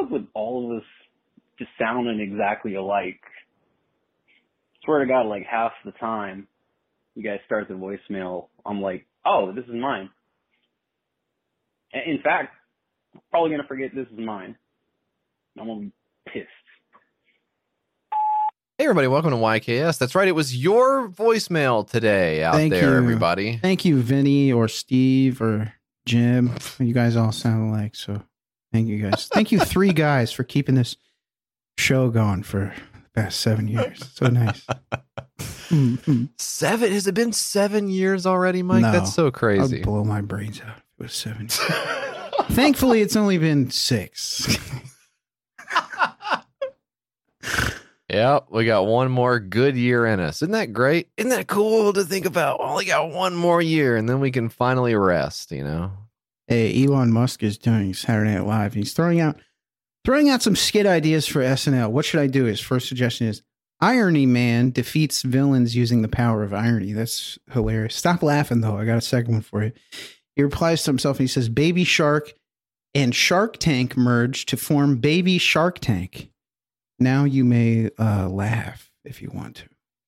up with all of us just sounding exactly alike? Swear to God, like half the time you guys start the voicemail, I'm like, oh, this is mine. In fact, I'm probably going to forget this is mine. I'm going to be pissed. Hey, everybody. Welcome to YKS. That's right. It was your voicemail today out there, everybody. Thank you, Vinny or Steve or Jim. You guys all sound alike, so thank you guys. Thank you, three guys, for keeping this show going for the past 7 years. So nice. Mm-hmm. 7? Has it been 7 years already, Mike? No, That's so crazy. I'd blow my brains out if it was 7 years. Thankfully, it's only been 6. Yeah, we got one more good year in us. Isn't that great? Isn't that cool to think about? Only got one more year, and then we can finally rest, you know? Hey, Elon Musk is doing Saturday Night Live. He's throwing out some skit ideas for SNL. What should I do? His first suggestion is Irony Man defeats villains using the power of irony. That's hilarious. Stop laughing, though. I got a second one for you. He replies to himself and he says, Baby Shark and Shark Tank merge to form Baby Shark Tank. Now you may laugh if you want to.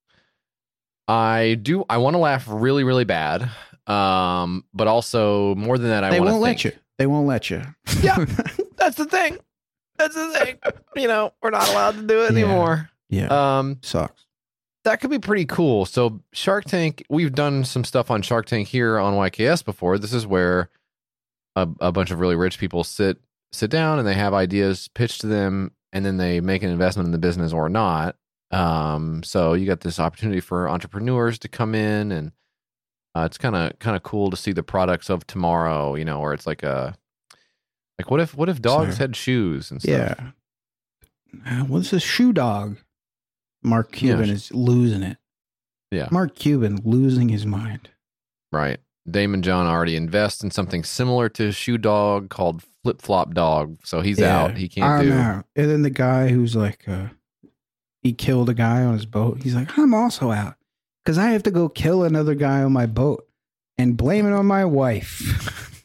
I do. I want to laugh really, really bad. But also more than that, They want to won't let you. They won't let you. Yeah, that's the thing. That's the thing. You know, we're not allowed to do it anymore. Yeah. Sucks. That could be pretty cool. So Shark Tank, we've done some stuff on Shark Tank here on YKS before. This is where a bunch of really rich people sit down and they have ideas pitched to them, and then they make an investment in the business or not. So you got this opportunity for entrepreneurs to come in, and it's kind of cool to see the products of tomorrow. You know, where it's like what if dogs had shoes and stuff? Yeah. What's a shoe dog? Mark Cuban is losing it. Yeah. Mark Cuban losing his mind. Right. Damon John already invests in something similar to Shoe Dog called Flip Flop Dog. So he's out. He can't do. Out. And then the guy who's like, he killed a guy on his boat. He's like, I'm also out because I have to go kill another guy on my boat and blame it on my wife.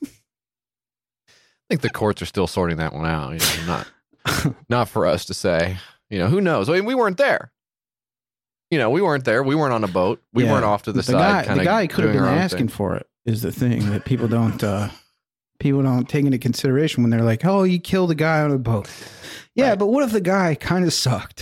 I think the courts are still sorting that one out. You know, not for us to say. You know, who knows? I mean, we weren't there. You know, we weren't there. We weren't on a boat. We weren't off to the side. The guy could have been asking for it. Is the thing that people don't take into consideration when they're like, "Oh, you killed a guy on a boat." Yeah, right. But what if the guy kind of sucked?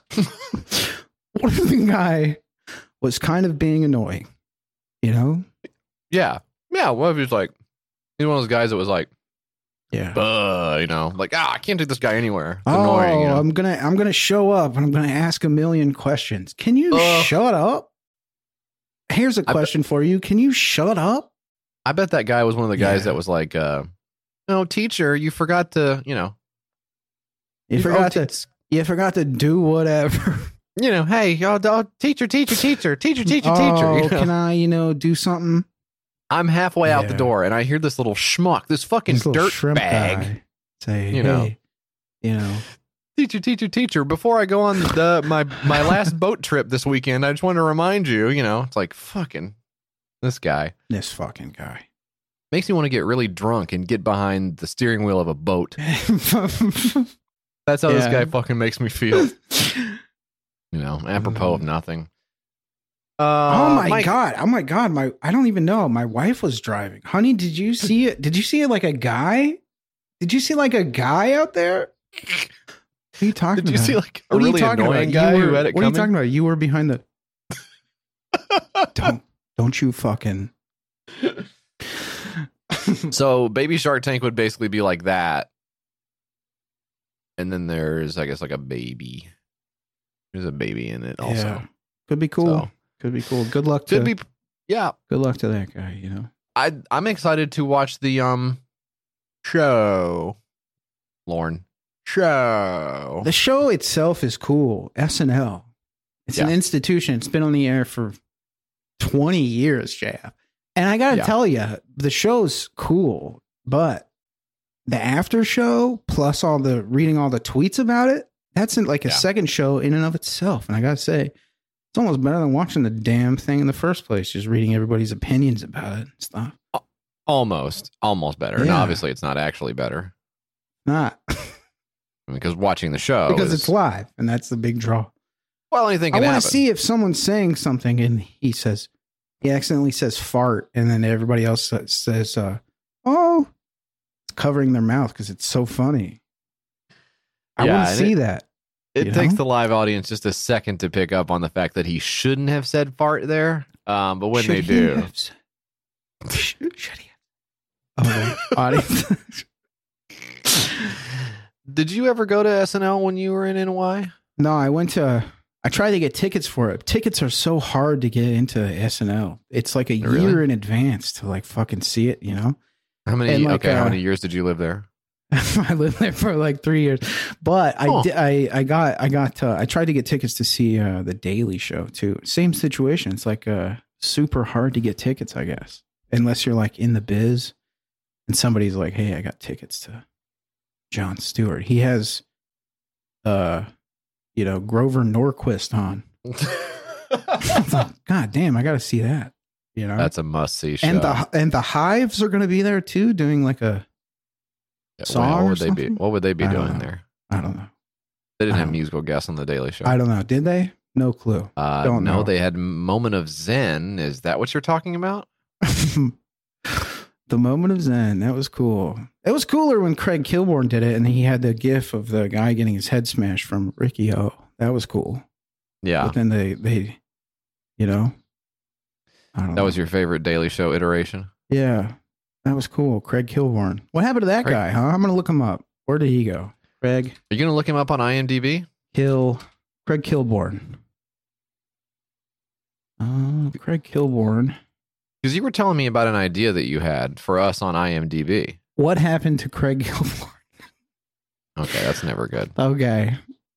What if the guy was kind of being annoying? You know? Yeah. What if he's like, he's one of those guys that was like, yeah, you know, like, I can't take this guy anywhere. It's annoying. You know? I'm gonna show up and I'm gonna ask a million questions. Can you shut up? Here's a question for you. Can you shut up? I bet that guy was one of the guys that was like, no, teacher, you forgot to, you know, you forgot to do whatever. You know, hey, y'all, teacher. You know? Can I, do something? I'm halfway out the door, and I hear this little schmuck, this fucking dirt bag, say, teacher. Before I go on my last boat trip this weekend, I just want to remind you, you know, it's like fucking this fucking guy makes me want to get really drunk and get behind the steering wheel of a boat. That's how this guy fucking makes me feel. You know, apropos of nothing. Oh my god! I don't even know. My wife was driving. Honey, did you see it? Did you see it like a guy? Did you see like a guy out there? What are you talking about? Did you see like a really annoying guy who had it coming? What are you talking about? You were behind the... Don't you fucking... So Baby Shark Tank would basically be like that. And then there's, I guess, like a baby. There's a baby in it also. Yeah. Could be cool. So, could be cool. Good luck to... Good luck to that guy, you know? I'm excited to watch the show. Lauren. Show. The show itself is cool. SNL. It's an institution. It's been on the air for 20 years, JF. And I got to tell you, the show's cool, but the after show plus reading all the tweets about it, that's like a second show in and of itself. And I got to say, it's almost better than watching the damn thing in the first place, just reading everybody's opinions about it and stuff. Almost better. Yeah. And obviously it's not actually better. Not. Because watching the show because it's live, and that's the big draw. Well, anything can I want happen. to see if someone's saying something and he accidentally says fart, and then everybody else says, "Oh," it's covering their mouth because it's so funny. I want to see that. It takes the live audience just a second to pick up on the fact that he shouldn't have said fart there. But when they do, should he? Oh, audience. Did you ever go to SNL when you were in NY? No, I tried to get tickets for it. Tickets are so hard to get into SNL. It's like a year in advance to like fucking see it, you know? How many years did you live there? I lived there for like 3 years, but I tried to get tickets to see the Daily Show too. Same situation. It's like super hard to get tickets, I guess, unless you're like in the biz and somebody's like, "Hey, I got tickets to Jon Stewart. He has, Grover Norquist on." God damn, I got to see that. You know, that's a must see show. And the Hives are going to be there too, doing like a song. What would they be doing there? I don't know. They didn't have musical guests on the Daily Show. I don't know. Did they? No clue. Don't know. They had Moment of Zen. Is that what you're talking about? The Moment of Zen. That was cool. It was cooler when Craig Kilborn did it, and he had the gif of the guy getting his head smashed from Ricky O. That was cool. Yeah. But then they I don't know. That was your favorite Daily Show iteration? Yeah. That was cool. Craig Kilborn. What happened to that guy, huh? I'm going to look him up. Where did he go? Craig? Are you going to look him up on IMDb? Craig Kilborn. Craig Kilborn. Because you were telling me about an idea that you had for us on IMDb. What happened to Craig Kilborn? Okay, that's never good. Okay.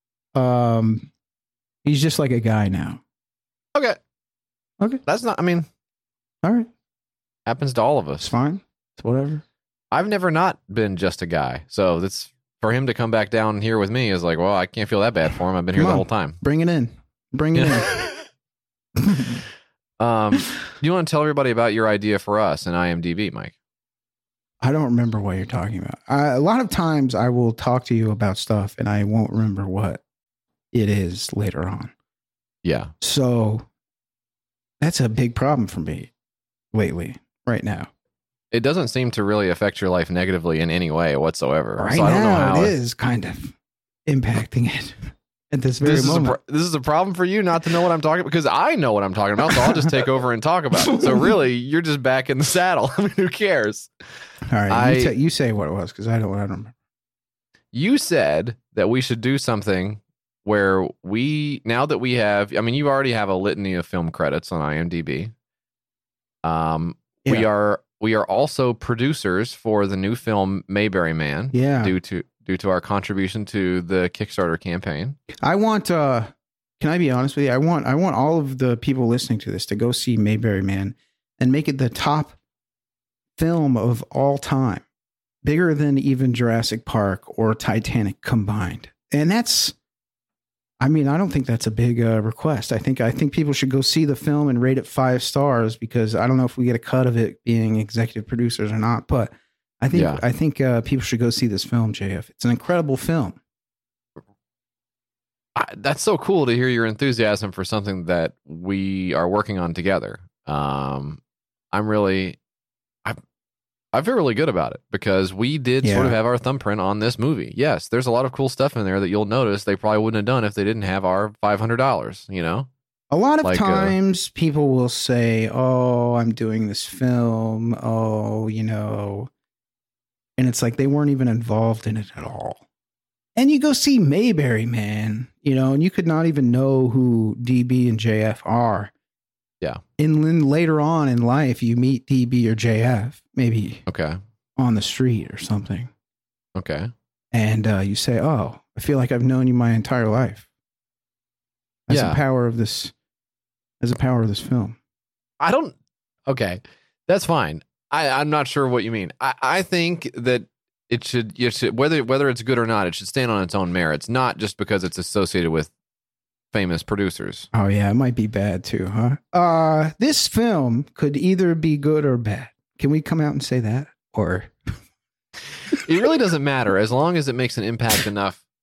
He's just like a guy now. Okay. That's not, all right. Happens to all of us. It's fine. It's whatever. I've never not been just a guy. So that's for him to come back down here with me is like, well, I can't feel that bad for him. I've been here the whole time. Bring it in. Do you want to tell everybody about your idea for us in IMDb, Mike? I don't remember what you're talking about. A lot of times I will talk to you about stuff and I won't remember what it is later on. Yeah. So that's a big problem for me lately, right now. It doesn't seem to really affect your life negatively in any way whatsoever. Right so I don't know now, how it is kind of impacting it at this very moment. This is a problem for you not to know what I'm talking about, because I know what I'm talking about, so I'll just take over and talk about it. So really, you're just back in the saddle. I mean, who cares? All right, you say what it was, because I don't remember. You said that we should do something where now that we have, you already have a litany of film credits on IMDb. Yeah. We are also producers for the new film Mayberry Man. Yeah. Due to our contribution to the Kickstarter campaign. I want can I be honest with you? I want all of the people listening to this to go see Mayberry Man and make it the top film of all time. Bigger than even Jurassic Park or Titanic combined. And that's I don't think that's a big request. I think people should go see the film and rate it 5 stars, because I don't know if we get a cut of it being executive producers or not, but I think people should go see this film, JF. It's an incredible film. That's so cool to hear your enthusiasm for something that we are working on together. I feel really good about it, because we did sort of have our thumbprint on this movie. Yes, there's a lot of cool stuff in there that you'll notice they probably wouldn't have done if they didn't have our $500, you know? A lot of times people will say, "Oh, I'm doing this film. Oh, and it's like they weren't even involved in it at all. And you go see Mayberry Man, and you could not even know who DB and JF are. Yeah. And then later on in life, you meet DB or JF, maybe on the street or something. Okay. And you say, "Oh, I feel like I've known you my entire life." That's the power of this. There's a power of this film. Okay, that's fine. I'm not sure what you mean. I think that you should whether it's good or not, it should stand on its own merits, not just because it's associated with famous producers. Oh yeah, it might be bad too, huh? This film could either be good or bad. Can we come out and say that? Or it really doesn't matter as long as it makes an impact enough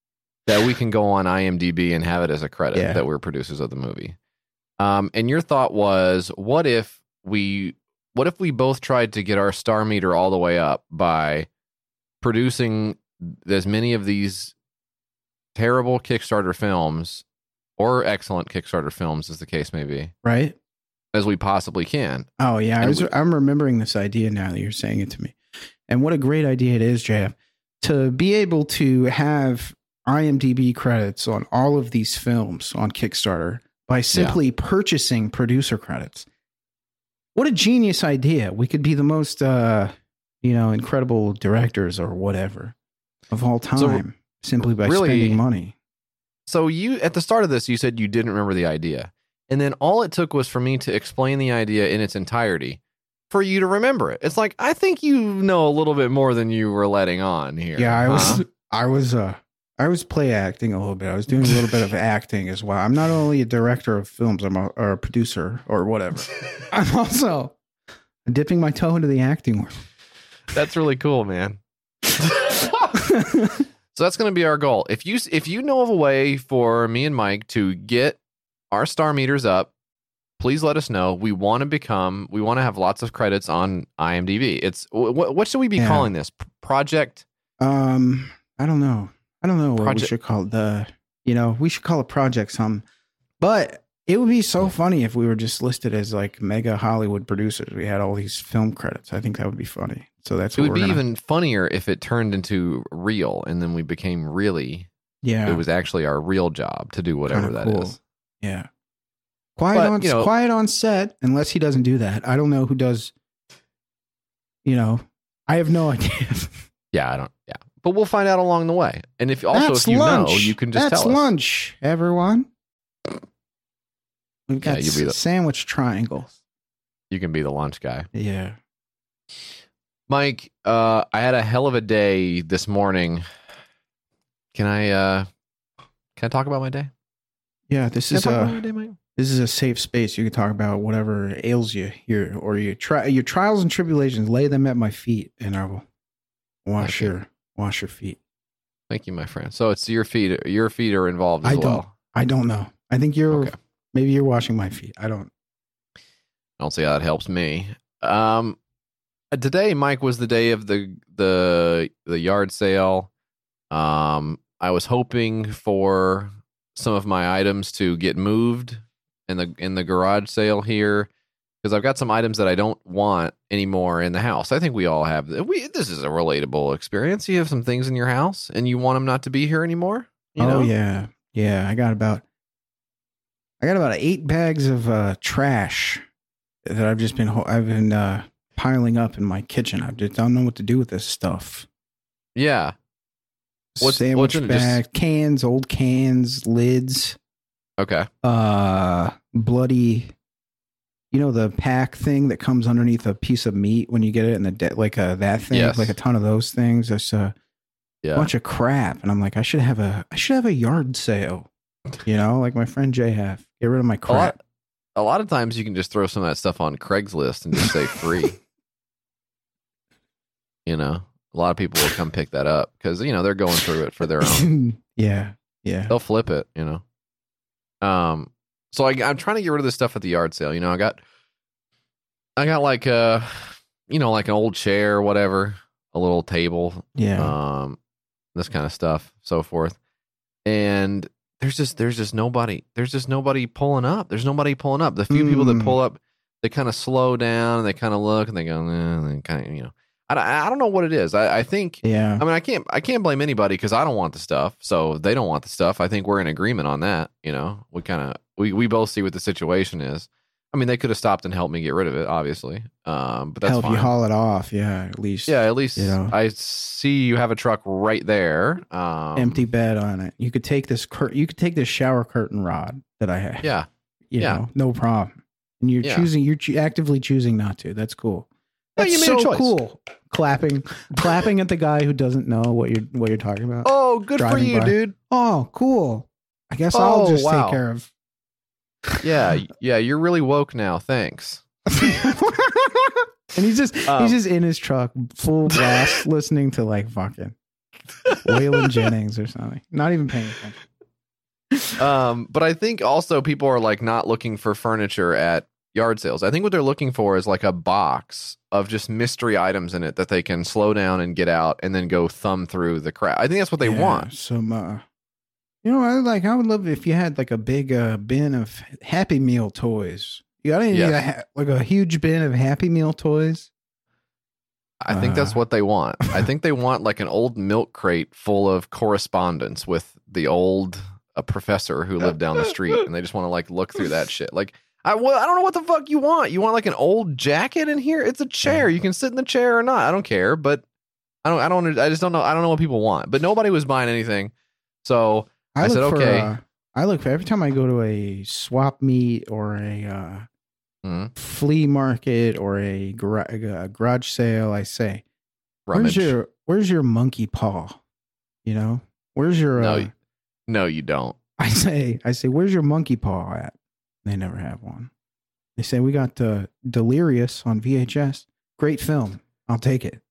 that we can go on IMDb and have it as a credit Yeah. that we're producers of the movie. And your thought was, what if we both tried to get our star meter all the way up by producing as many of these terrible Kickstarter films or excellent Kickstarter films, as the case may be, Right? as we possibly can? Oh, yeah. And I'm remembering this idea now that you're saying it to me. And what a great idea it is, JF, to be able to have IMDb credits on all of these films on Kickstarter by simply purchasing producer credits. What a genius idea. We could be the most, incredible directors or whatever of all time simply by spending money. So you, at the start of this, you said you didn't remember the idea. And then all it took was for me to explain the idea in its entirety for you to remember it. It's like, I think you know a little bit more than you were letting on here. Yeah, I was play acting a little bit. I was doing a little bit of acting as well. I'm not only a director of films, I'm a producer or whatever. I'm also dipping my toe into the acting world. That's really cool, man. So that's going to be our goal. If you know of a way for me and Mike to get our star meters up, please let us know. We want to have lots of credits on IMDb. It's what should we be calling this project? I don't know what we should call it. We should call it project something. But it would be so funny if we were just listed as like mega Hollywood producers. We had all these film credits. I think that would be funny. So that's it would be even funnier if it turned into real, and then we became really. Yeah, it was actually our real job to do whatever that is. Yeah. Quiet on set, unless he doesn't do that. I don't know who does. I have no idea. Yeah, I don't. Yeah, but we'll find out along the way. And if you know, you can just tell us. That's lunch, everyone. We've got you'll be the sandwich triangles. You can be the lunch guy. Yeah. Mike, I had a hell of a day this morning. Can I talk about my day? Yeah, this is a safe space. You can talk about whatever ails you here, or your trials and tribulations. Lay them at my feet, and I will wash your feet. Thank you, my friend. So it's your feet. Your feet are involved as well. I don't know. I think maybe you're washing my feet. I don't see how that helps me. Today, Mike, was the day of the yard sale. I was hoping for some of my items to get moved in the garage sale here, because I've got some items that I don't want anymore in the house. I think we all have. This is a relatable experience. You have some things in your house and you want them not to be here anymore. You know? Yeah. I got about 8 bags of trash that I've been piling up in my kitchen. I just don't know what to do with this stuff. Yeah. Sandwich bags, cans, old cans, lids. Okay. Bloody, the pack thing that comes underneath a piece of meat when you get it in the that thing, yes. Like a ton of those things. There's a bunch of crap, and I'm like, I should have a yard sale. Like my friend Jay have. Get rid of my crap. A lot of times you can just throw some of that stuff on Craigslist and just say free. A lot of people will come pick that up because they're going through it for their own. Yeah. They'll flip it. So I'm trying to get rid of this stuff at the yard sale. I got like like an old chair or whatever, a little table. Yeah. This kind of stuff, so forth. And there's just nobody pulling up. There's nobody pulling up. The few people that pull up, they kind of slow down and they kind of look and they go, and they kind of, I don't know what it is. I think, yeah. I mean, I can't blame anybody because I don't want the stuff. So they don't want the stuff. I think we're in agreement on that. We both see what the situation is. I mean, they could have stopped and helped me get rid of it, obviously. But that's help fine. you haul it off. Yeah. At least. Yeah. At least I see you have a truck right there. Empty bed on it. You could take this shower curtain rod that I have. Yeah. No problem. And you're actively choosing not to. That's cool. That's you made so a choice. Cool. Clapping at the guy who doesn't know what you're talking about. Oh, good for you, dude. Oh, cool. I guess I'll just take care of. Yeah, you're really woke now. Thanks. And he's just in his truck, full blast, listening to like fucking Waylon Jennings or something. Not even paying attention. But I think also people are like not looking for furniture at yard sales. I think what they're looking for is like a box of just mystery items in it that they can slow down and get out and then go thumb through the crap. I think that's what they want. Some, I would love if you had like a big bin of Happy Meal toys. You got any like a huge bin of Happy Meal toys? I think that's what they want. I think they want like an old milk crate full of correspondence with the old professor who lived down the street, and they just want to like look through that shit. Like, I don't know what the fuck you want. You want like an old jacket in here? It's a chair. You can sit in the chair or not. I don't care, but I just don't know. I don't know what people want. But nobody was buying anything, so I said okay. I look for every time I go to a swap meet or a flea market or a garage sale. I say, Rummage. where's your monkey paw? You know, where's your no, you don't. I say, where's your monkey paw at? They never have one. They say, we got Delirious on VHS. Great film. I'll take it.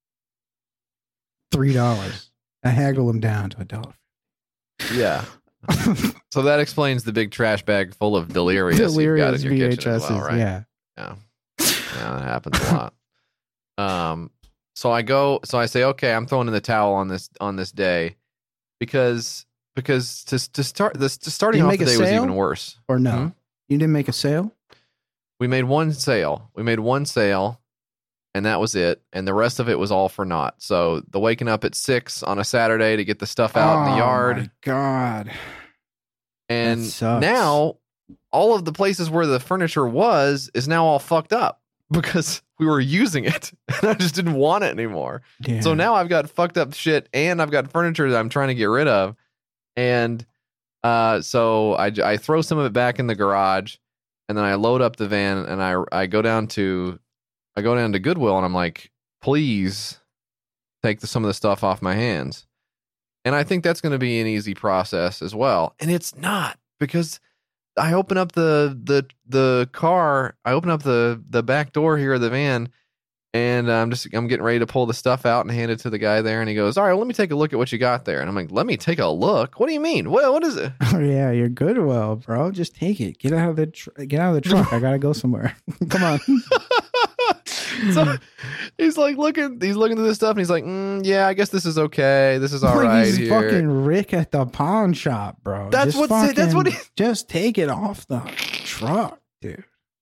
$3. I haggle them down to $1. Yeah. So that explains the big trash bag full of Delirious you've got in your VHSs, kitchen as well, right? Yeah, that happens a lot. So I say, okay, I'm throwing in the towel on this day because starting off the day was even worse. Or no? You didn't make a sale? We made one sale. And that was it. And the rest of it was all for naught. So the waking up at 6 on a Saturday to get the stuff out in the yard. Oh my God. And now all of the places where the furniture is now all fucked up because we were using it and I just didn't want it anymore. Yeah. So now I've got fucked up shit and I've got furniture that I'm trying to get rid of. And so I throw some of it back in the garage and then I load up the van and I go down to Goodwill and I'm like, please take some of the stuff off my hands. And I think that's going to be an easy process as well. And it's not, because I open up the car, I open up the back door here of the van, and I'm getting ready to pull the stuff out and hand it to the guy there. And he goes, all right, well, let me take a look at what you got there. And I'm like, let me take a look? What do you mean? Well, what is it? Oh yeah, you're Goodwill, bro. Just take it. Get out of the truck. I got to go somewhere. Come on. So he's looking at this stuff and he's like, yeah, I guess this is okay. This is all right. He's here. Fucking Rick at the pawn shop, bro. That's what he just take it off the truck, dude.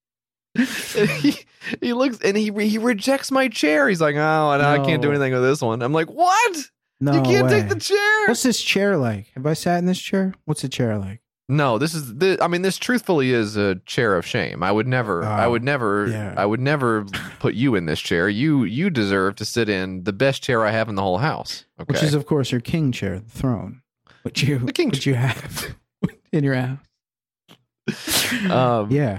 He looks and he rejects my chair. He's like, oh, I can't do anything with this one. I'm like, what? No, you can't take the chair. What's this chair like? Have I sat in this chair? What's the chair like? No, this truthfully is a chair of shame. I would never put you in this chair. You deserve to sit in the best chair I have in the whole house. Okay. Which is, of course, your king chair, the throne, which you have in your house. Yeah.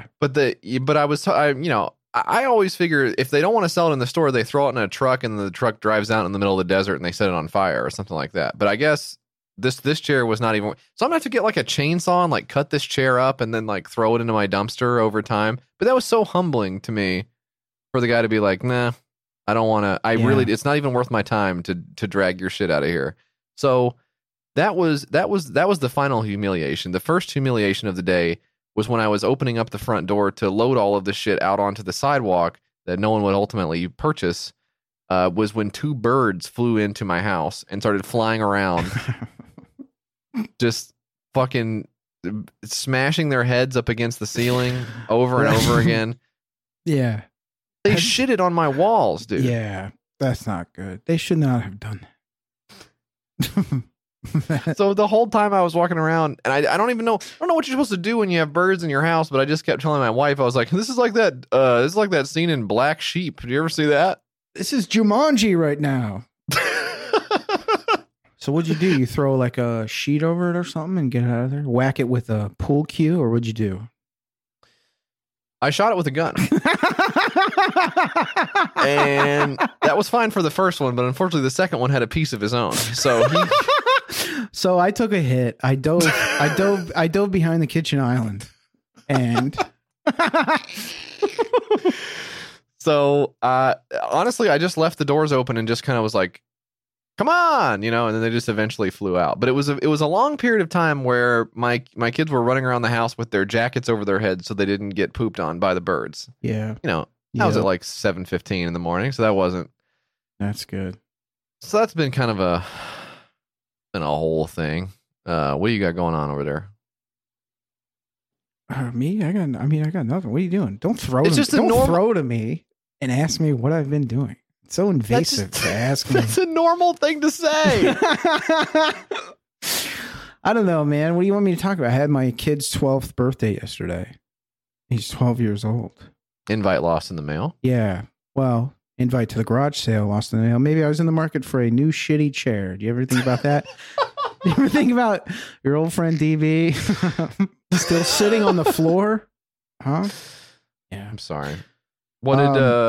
I always figure if they don't want to sell it in the store, they throw it in a truck and the truck drives out in the middle of the desert and they set it on fire or something like that. But I guess this chair was not even, so I'm gonna have to get like a chainsaw and like cut this chair up and then like throw it into my dumpster over time. But that was so humbling to me for the guy to be like, nah, I don't want to. It's not even worth my time to drag your shit out of here. So that was the final humiliation. The first humiliation of the day was when I was opening up the front door to load all of the shit out onto the sidewalk that no one would ultimately purchase. Was when 2 birds flew into my house and started flying around. Just fucking smashing their heads up against the ceiling over and over again. Yeah. They shitted on my walls, dude. Yeah, that's not good. They should not have done that. So the whole time I was walking around, and I don't know what you're supposed to do when you have birds in your house, but I just kept telling my wife, I was like, this is like that scene in Black Sheep. Did you ever see that? This is Jumanji right now. So what'd you do? You throw like a sheet over it or something and get it out of there? Whack it with a pool cue, or what'd you do? I shot it with a gun. And that was fine for the first one, but unfortunately the second one had a piece of his own. So So I took a hit. I dove behind the kitchen island. And so honestly, I just left the doors open and just kind of was like, come on, and then they just eventually flew out. But it was a long period of time where my kids were running around the house with their jackets over their heads so they didn't get pooped on by the birds. Yeah. That was at like 7:15 in the morning, so that wasn't. That's good. So that's been kind of a whole thing. What do you got going on over there? Me? I got nothing. What are you doing? Don't throw to me and ask me what I've been doing. It's so invasive to ask me. That's a normal thing to say. I don't know, man. What do you want me to talk about? I had my kid's 12th birthday yesterday. He's 12 years old. Invite lost in the mail? Yeah. Well, invite to the garage sale lost in the mail. Maybe I was in the market for a new shitty chair. Do you ever think about that? You ever think about your old friend DB still sitting on the floor? Huh? Yeah. I'm sorry. What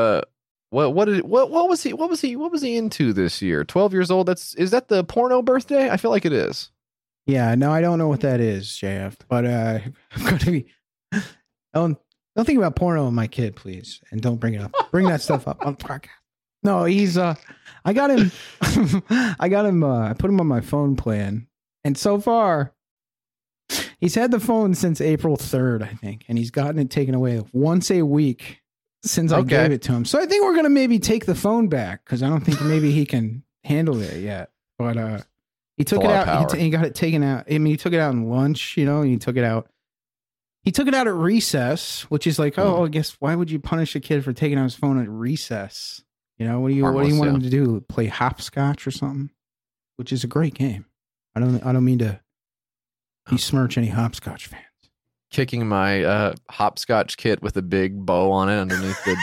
was he into this year? 12 years old. Is that the porno birthday? I feel like it is. Yeah, no, I don't know what that is, JF, but I'm going to be don't think about porno with my kid, please, and don't bring it up. Bring that stuff up on the podcast. No, he's I got him I put him on my phone plan, and so far he's had the phone since April 3rd, I think, and he's gotten it taken away once a week since I gave it to him. So I think we're going to maybe take the phone back because I don't think maybe he can handle it yet. But he took it out. He got it taken out. I mean, he took it out in lunch, and he took it out. He took it out at recess, which is like, I guess why would you punish a kid for taking out his phone at recess? What do you want him to do? Play hopscotch or something? Which is a great game. I don't mean to besmirch any hopscotch fans. Kicking my hopscotch kit with a big bow on it underneath the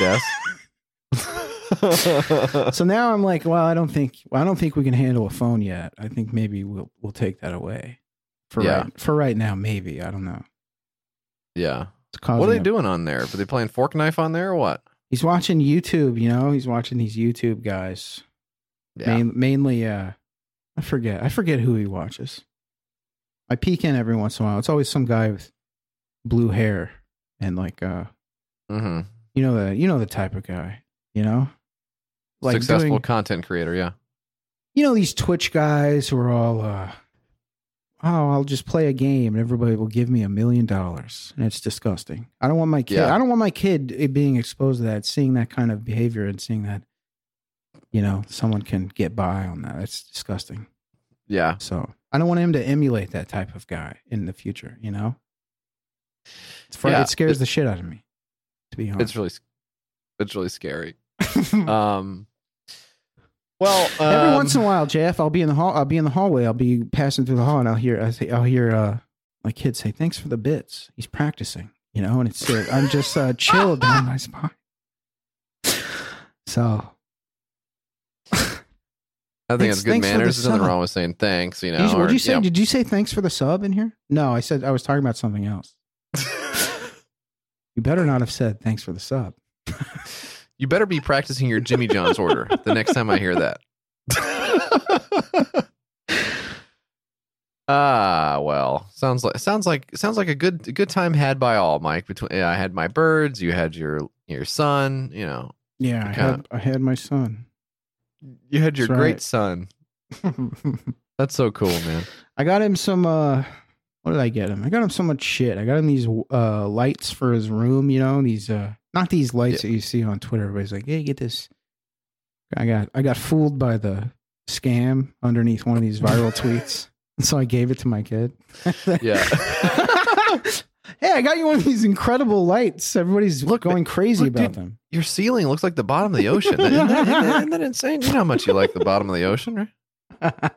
desk. So now I'm like, well, I don't think we can handle a phone yet. I think maybe we'll take that away for right now. Maybe, I don't know. Yeah. What are they doing on there? Are they playing Fork Knife on there or what? He's watching YouTube. He's watching these YouTube guys. Yeah. Mainly, I forget who he watches. I peek in every once in a while. It's always some guy with blue hair and like mm-hmm. the type of guy, like successful content creator. Yeah. These Twitch guys who are all I'll just play a game and everybody will give me $1 million, and it's disgusting. I don't want my kid. Yeah. I don't want my kid being exposed to that, seeing that kind of behavior, and seeing that someone can get by on that. It's disgusting. Yeah. So I don't want him to emulate that type of guy in the future. It scares the shit out of me, to be honest. It's really scary. Well, every once in a while, JF, I'll be in the hallway. I'll be passing through the hall, and I'll hear my kid say, "Thanks for the bits." He's practicing, and it's I'm just chilled down my spine. So, I think it's good manners. There's nothing wrong with saying thanks. What'd you say? Did you say thanks for the sub in here? No, I said I was talking about something else. You better not have said thanks for the sub. You better be practicing your Jimmy John's order the next time I hear that. Well, sounds like a good time had by all, Mike. I had my birds, you had your son, Yeah, I had my son. You had your great son. That's so cool, man. I got him some what did I get him? I got him so much shit. I got him these lights for his room, these not these lights that you see on Twitter. Everybody's like, "Hey, get this." I got fooled by the scam underneath one of these viral tweets, and so I gave it to my kid. Yeah. Hey, I got you one of these incredible lights. Everybody's going crazy about them. Your ceiling looks like the bottom of the ocean. Isn't that insane? You know how much you like the bottom of the ocean, right?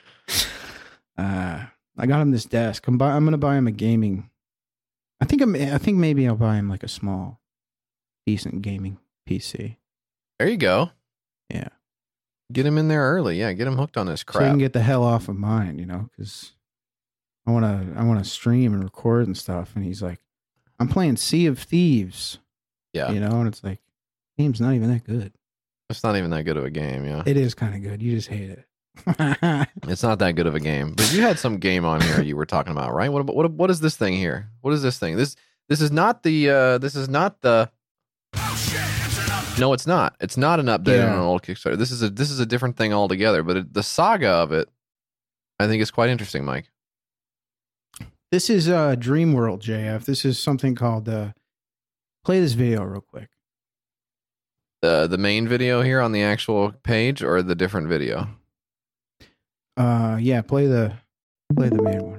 I got him this desk. I'm going to buy him a gaming. I think maybe I'll buy him like a small, decent gaming PC. There you go. Yeah. Get him in there early. Yeah, get him hooked on this crap. So he can get the hell off of mine, because I want to stream and record and stuff. And he's like, I'm playing Sea of Thieves. Yeah. And it's like, game's not even that good. It's not even that good of a game, yeah. It is kind of good. You just hate it. It's not that good of a game. But you had some game on here you were talking about, right? What is this thing here? What is this thing? This is not the No, it's not. It's not an update on an old Kickstarter. This is a different thing altogether. But the saga of it, I think, is quite interesting, Mike. This is Dream World, JF. This is something called. Play this video real quick. The main video here on the actual page, or the different video? Yeah, play the main one.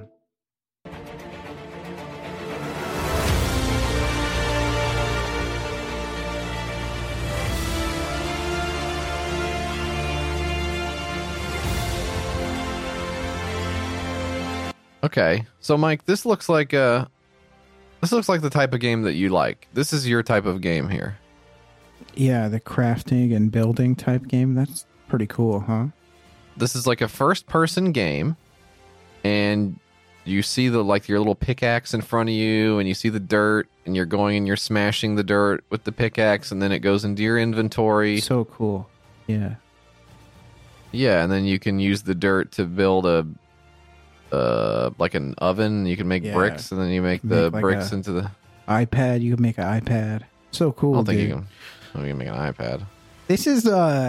Okay, so Mike, this looks like the type of game that you like. This is your type of game here. Yeah, the crafting and building type game. That's pretty cool, huh? This is like a first-person game, and you see your little pickaxe in front of you, and you see the dirt, and you're going and you're smashing the dirt with the pickaxe, and then it goes into your inventory. So cool. Yeah. Yeah, and then you can use the dirt to build like an oven. You can make bricks, and then you make the bricks into the iPad. You can make an iPad. So cool. I don't think you can make an iPad. This is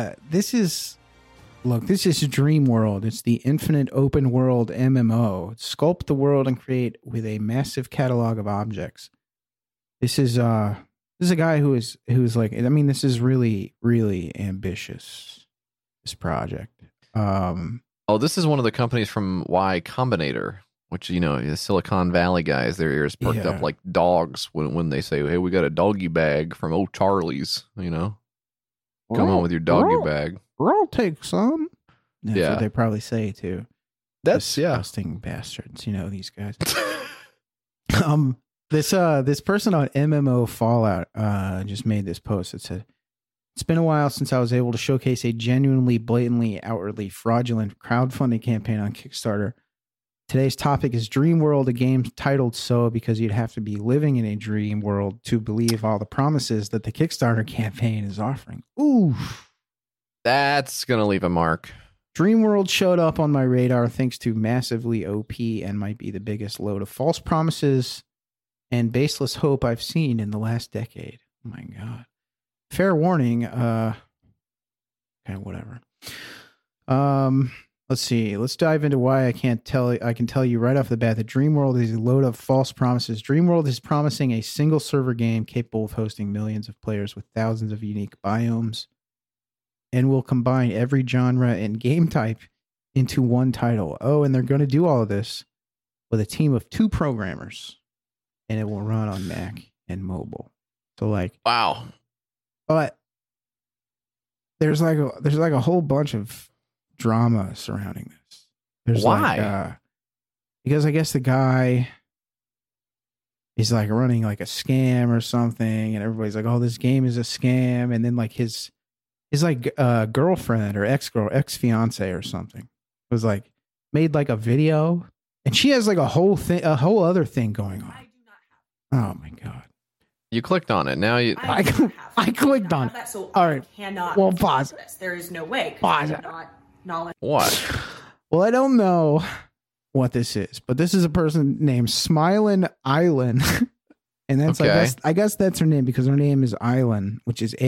Dream World. It's the infinite open world MMO. Sculpt the world and create with a massive catalog of objects. This is a guy who is like, I mean, this is really, really ambitious, this project. This is one of the companies from Y Combinator, which, the Silicon Valley guys, their ears perked up like dogs when they say, hey, we got a doggy bag from old Charlie's, Come on with your doggy bag. I'll take some. That's Yeah. what they probably say too. That's Disgusting bastards, these guys. This person on MMO Fallout just made this post. It said, "It's been a while since I was able to showcase a genuinely, blatantly, outwardly fraudulent crowdfunding campaign on Kickstarter. Today's topic is Dream World, a game titled so because you'd have to be living in a dream world to believe all the promises that the Kickstarter campaign is offering." Ooh. That's going to leave a mark. Dream World showed up on my radar thanks to massively OP and might be the biggest load of false promises and baseless hope I've seen in the last decade. Oh my God. Fair warning. Okay, whatever. Let's see. Let's dive into why I can tell you right off the bat that Dream World is a load of false promises. Dream World is promising a single server game capable of hosting millions of players with thousands of unique biomes, and will combine every genre and game type into one title. Oh, and they're going to do all of this with a team of 2 programmers, and it will run on Mac and mobile. So wow. But there's like a whole bunch of drama surrounding this. There's why? Because I guess the guy is like running like a scam or something, and everybody's like, "Oh, this game is a scam," and then like his girlfriend or ex-fiance or something was like made like a video, and she has like a whole other thing going on. Oh my God. You clicked on it. Now I clicked on it. So all right. Well, pause. There is no way. Pause. What? Well, I don't know what this is, but this is a person named Smilin Island. And that's, okay. I guess that's her name because her name is Island, which is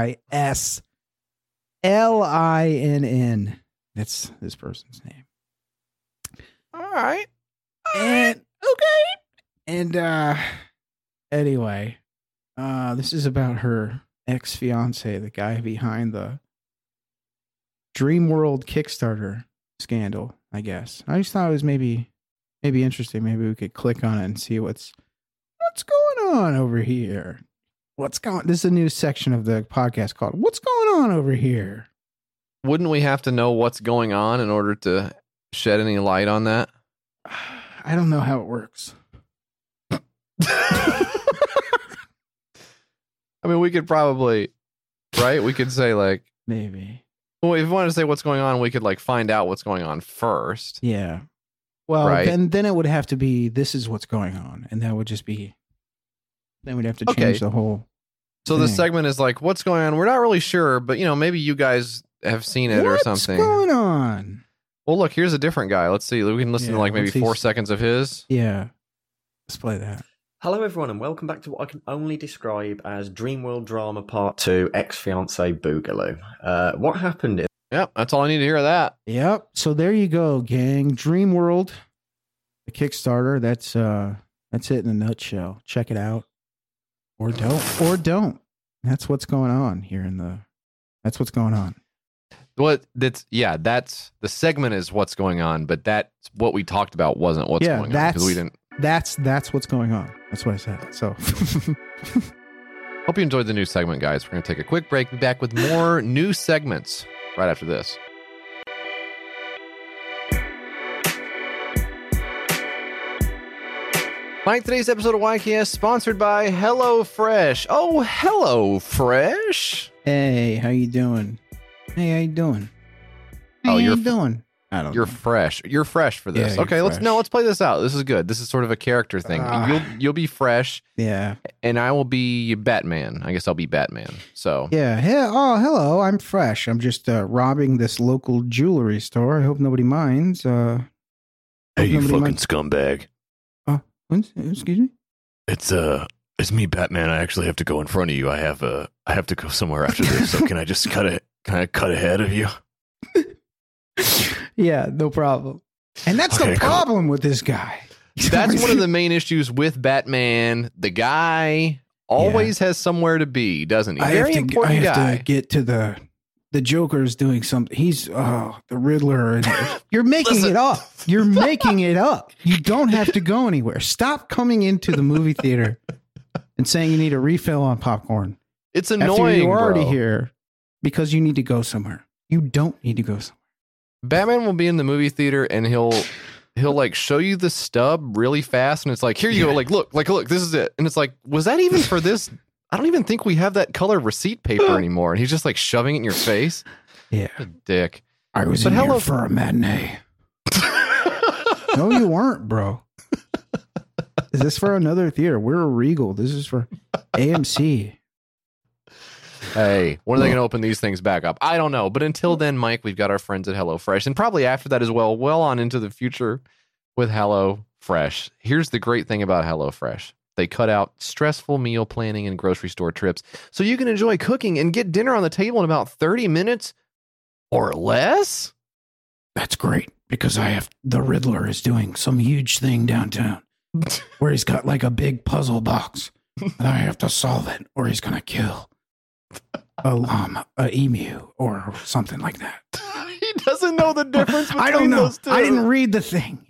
AISLINN. That's this person's name. All right. And okay. And anyway, this is about her ex-fiance, the guy behind the Dream World Kickstarter scandal, I guess. I just thought it was maybe interesting. Maybe we could click on it and see what's going on over here. This is a new section of the podcast called "What's Going On Over Here." Wouldn't we have to know what's going on in order to shed any light on that? I don't know how it works. I mean, we could probably, right? We could say like, maybe. Well, if we wanted to say what's going on, we could like find out what's going on first. Yeah. Well, right? then it would have to be, this is what's going on. And that would just be, then we'd have to change the whole So thing. the segment is like, what's going on? We're not really sure, but maybe you guys have seen it or something. What's going on? Well, look, here's a different guy. Let's see. We can listen to like maybe 4 seconds of his. Yeah. Let's play that. Hello everyone and welcome back to what I can only describe as Dreamworld Drama Part 2, Ex-Fiancé Boogaloo. What happened? Yep, that's all I need to hear of that. Yep. So there you go, gang. Dreamworld, the Kickstarter. That's it in a nutshell. Check it out, or don't. That's what's going on here That's what's going on. That's the segment is what's going on, but that's what we talked about wasn't what's going on because we didn't. That's what's going on. That's what I said. So hope you enjoyed the new segment, guys. We're going to take a quick break. Be back with more new segments right after this. Mike, today's episode of YKS sponsored by HelloFresh. Oh, HelloFresh. Hey, how you doing? How you doing? I don't You're know. fresh. You're fresh for this. Yeah, okay, let's play this out. This is good. This is sort of a character thing. You'll be fresh. Yeah. And I will be Batman. I guess I'll be Batman. So Yeah. Hello. I'm fresh. I'm just robbing this local jewelry store. I hope nobody minds. Hey, you fucking scumbag. Excuse me? It's me, Batman. I actually have to go in front of you. I have to go somewhere after this. So can I just cut ahead of you? Yeah, no problem. And that's Okay, the problem with this guy. that's one of the main issues with Batman. The guy always has somewhere to be, doesn't he? I Very important have guy. to get to the Joker's doing something. He's the Riddler. And you're making it up. You're making it up. You don't have to go anywhere. Stop coming into the movie theater and saying you need a refill on popcorn. It's After annoying. you're already bro. here because you need to go somewhere. You don't need to go somewhere. Batman will be in the movie theater and he'll like show you the stub really fast and it's like, here you go, like look, this is it. And it's like, was that even for this? I don't even think we have that color receipt paper anymore. And he's just like shoving it in your face. Yeah. What a dick. I was in here for a matinee. No, you weren't, bro. Is this for another theater? We're a Regal. This is for AMC. Hey, when are they going to open these things back up? I don't know. But until then, Mike, we've got our friends at HelloFresh. And probably after that as well on into the future with HelloFresh. Here's the great thing about HelloFresh. They cut out stressful meal planning and grocery store trips so you can enjoy cooking and get dinner on the table in about 30 minutes or less. That's great because the Riddler is doing some huge thing downtown where he's got like a big puzzle box and I have to solve it or he's going to kill a emu or something like that. He doesn't know the difference between I don't know. those two. I didn't read the thing,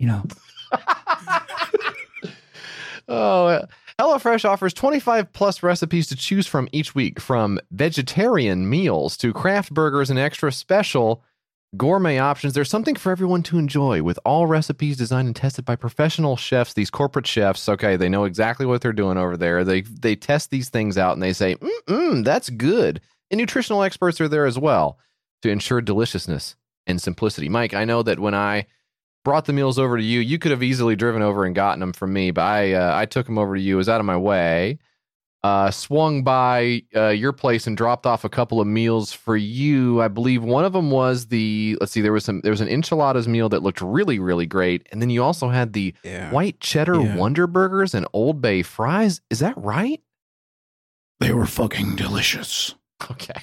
HelloFresh offers 25 plus recipes to choose from each week, from vegetarian meals to craft burgers and extra special gourmet options. There's something for everyone to enjoy with all recipes designed and tested by professional chefs, these corporate chefs. Okay, they know exactly what they're doing over there. They test these things out and they say, that's good. And nutritional experts are there as well to ensure deliciousness and simplicity. Mike, I know that when I brought the meals over to you, you could have easily driven over and gotten them from me, but I took them over to you. It was out of my way. Swung by your place and dropped off a couple of meals for you. I believe one of them was there was an enchiladas meal that looked really, really great. And then you also had the white cheddar Wonder Burgers and Old Bay fries. Is that right? They were fucking delicious. Okay.